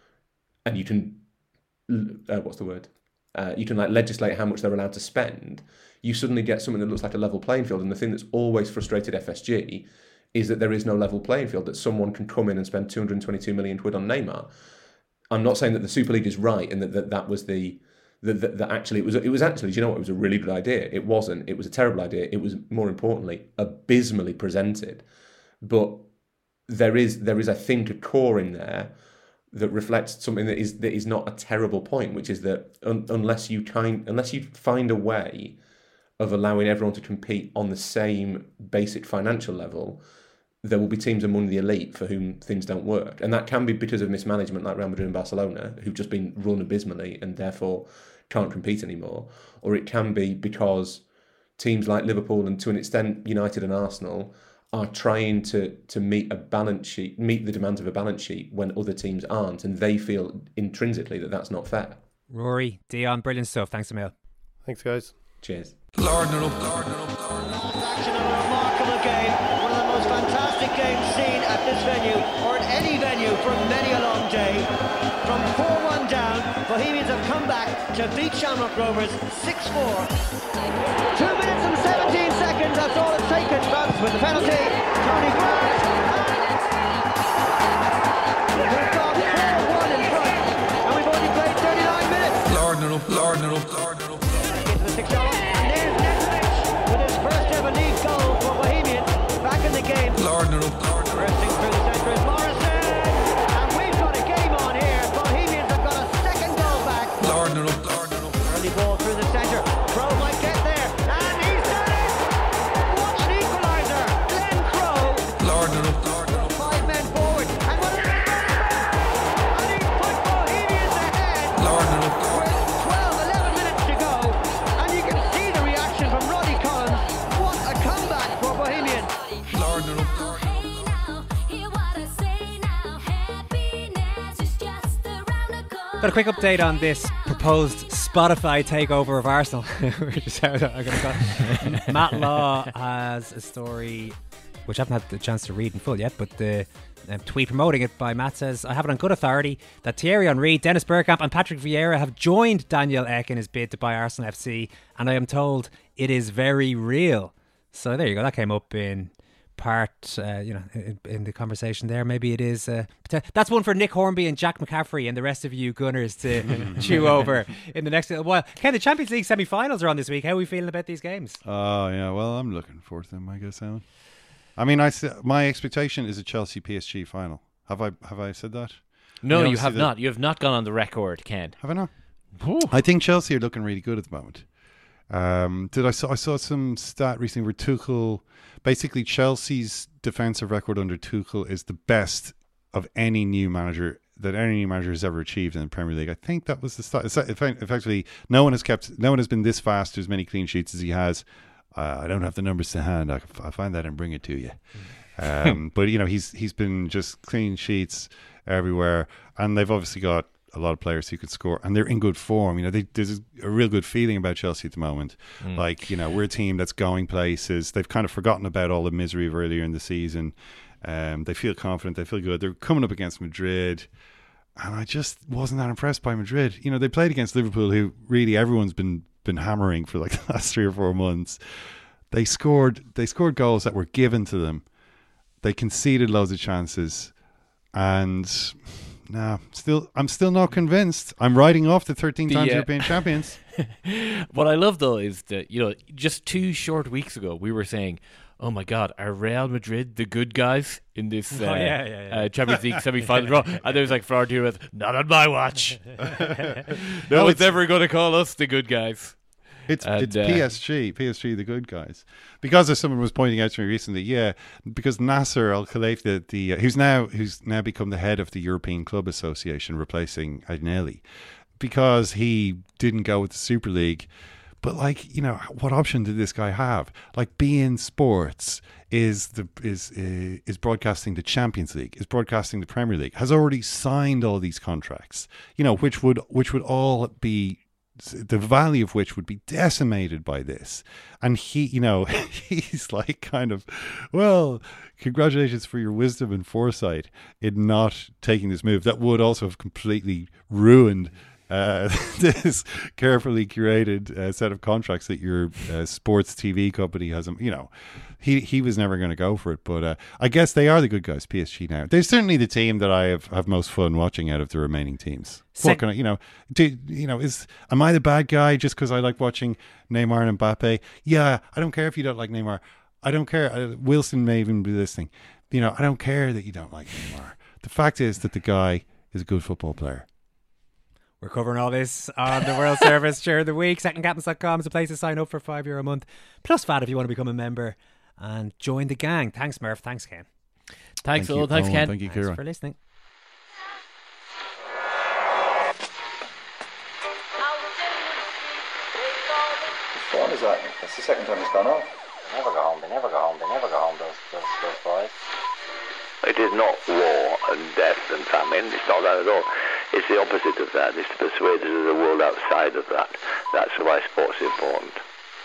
and you can, uh, what's the word? Uh, you can like legislate how much they're allowed to spend, you suddenly get something that looks like a level playing field. And the thing that's always frustrated F S G is that there is no level playing field, that someone can come in and spend two hundred twenty-two million quid on Neymar. I'm not saying that the Super League is right and that that, that was the that, that, that actually it was it was actually, do you know what, it was a really good idea. It wasn't. It was a terrible idea. It was, more importantly, abysmally presented. But there is there is I think a core in there that reflects something that is that is not a terrible point, which is that un, unless you kind unless you find a way of allowing everyone to compete on the same basic financial level, there will be teams among the elite for whom things don't work. And that can be because of mismanagement like Real Madrid and Barcelona, who've just been run abysmally and therefore can't compete anymore. Or it can be because teams like Liverpool and to an extent United and Arsenal are trying to to meet a balance sheet, meet the demands of a balance sheet when other teams aren't, and they feel intrinsically that that's not fair. Rory, Dion, brilliant stuff. Thanks a mil. Thanks, guys. Cheers. Lardner up, Lardner up, Lardner up. Action of a remarkable game. One of the most fantastic games seen at this venue, or at any venue, for many a long day. From four one down, Bohemians have come back to beat Shamrock Rovers six four. Two minutes and seventeen seconds, that's all it's taken. But with the penalty, Tony Grant. We've got four one in front, and we've only played thirty-nine minutes. Lardner up, Lardner up, Lardner up. Into the six-yard, and there's Nekovic with his first ever lead goal for Bohemians. Back in the game. Lardner up, Lardner. Pressing through the centre is Morrison. And we've got a game on here. Bohemians have got a second goal back. Lardner up, Lardner up. Early ball through the centre. Crow might get there. And he's done it! What an equaliser! Glenn Crow. Lardner up, Lardner up. Five men forward. And what a and he's put Bohemians ahead. Lardner up, Lardner. With twelve, eleven minutes to go. And you can see the reaction from Roddy Collins. What a comeback for Bohemians. Lardner up, Lardner. Got a quick update on this proposed Spotify takeover of Arsenal. We're just out, I'm gonna go. Matt Law has a story which I haven't had the chance to read in full yet, but the um, tweet promoting it by Matt says, I have it on good authority that Thierry Henry, Dennis Bergkamp and Patrick Vieira have joined Daniel Ek in his bid to buy Arsenal F C, and I am told it is very real. So there you go, that came up in part, uh, you know, in, in the conversation there. Maybe it is. Uh, that's one for Nick Hornby and Jack McCaffrey and the rest of you Gunners to chew over in the next while. Ken, the Champions League semi-finals are on this week. How are we feeling about these games? Oh, yeah. Well, I'm looking forward to them, I guess, Alan. I mean, I my expectation is a Chelsea P S G final. Have I have I said that? No, you, you have not. You have not gone on the record, Ken. Have I not? Ooh. I think Chelsea are looking really good at the moment. Um, did I saw I saw some stat recently where Tuchel, basically Chelsea's defensive record under Tuchel is the best of any new manager that any new manager has ever achieved in the Premier League. I think that was the start. Effectively, no one has kept, no one has been this fast to as many clean sheets as he has. Uh, I don't have the numbers to hand. I, I'll find that and bring it to you. Um, but you know, he's he's been just clean sheets everywhere, and they've obviously got a lot of players who could score, and they're in good form. You know, they, there's a real good feeling about Chelsea at the moment. Mm. Like, you know, we're a team that's going places. They've kind of forgotten about all the misery of earlier in the season. Um, they feel confident. They feel good. They're coming up against Madrid, and I just wasn't that impressed by Madrid. You know, they played against Liverpool, who really everyone's been been hammering for like the last three or four months. They scored. They scored goals that were given to them. They conceded loads of chances, and. No, still, I'm still not convinced. I'm writing off the thirteen times uh, European champions. What I love, though, is that, you know, just two short weeks ago, we were saying, oh my God, are Real Madrid the good guys in this uh, oh, yeah, yeah, yeah. Uh, Champions League semi-final draw? And there was like Florentino with, not on my watch. No one's ever going to call us the good guys. It's and, it's uh, P S G, P S G, the good guys. Because as someone was pointing out to me recently, yeah, because Nasser Al Khelaifi, the, the uh, who's now who's now become the head of the European Club Association, replacing Agnelli, because he didn't go with the Super League. But like, you know, what option did this guy have? Like, B N Sports is the is uh, is broadcasting the Champions League, is broadcasting the Premier League, has already signed all these contracts, you know, which would which would all be. The value of which would be decimated by this. And he, you know, he's like kind of, well, congratulations for your wisdom and foresight in not taking this move. That would also have completely ruined uh, this carefully curated uh, set of contracts that your uh, sports T V company has. You know, he he was never going to go for it. But uh, I guess they are the good guys, P S G now. They're certainly the team that I have, have most fun watching out of the remaining teams. Se- what can I, you know, do, you know, is am I the bad guy just because I like watching Neymar and Mbappe? Yeah, I don't care if you don't like Neymar. I don't care. I, Wilson may even be listening. You know, I don't care that you don't like Neymar. The fact is that the guy is a good football player. We're covering all this on the World Service during the week. second captains dot com is a place to sign up for five euro a month. Plus V A T if you want to become a member and join the gang. Thanks, Murph. Thanks, Ken. Thanks, Thank all. Thanks, Owen. Ken. Thank you, Thanks Kieran. for listening. Which one is that? That's the second time it's gone off. They never go home, they never go home, they never go home, those, those, those boys. It is not war and death and famine. It's not that at all. It's the opposite of that. It's to persuade us of the world outside of that. That's why sport's important.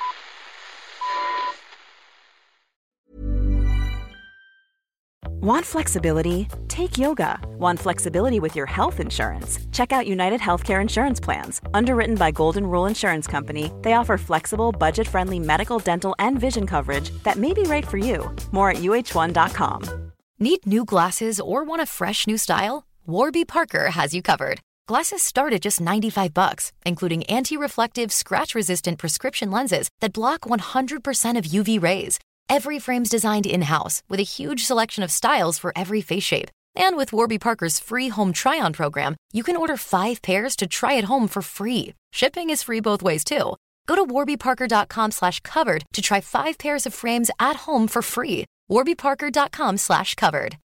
Want flexibility? Take yoga. Want flexibility with your health insurance? Check out United Healthcare Insurance Plans. Underwritten by Golden Rule Insurance Company, they offer flexible, budget-friendly medical, dental, and vision coverage that may be right for you. More at U H one dot com. Need new glasses or want a fresh new style? Warby Parker has you covered. Glasses start at just ninety-five bucks, including anti-reflective, scratch-resistant prescription lenses that block one hundred percent of U V rays. Every frame's designed in-house with a huge selection of styles for every face shape. And with Warby Parker's free home try-on program, you can order five pairs to try at home for free. Shipping is free both ways, too. Go to warbyparker.com slash covered to try five pairs of frames at home for free. warbyparker.com slash covered.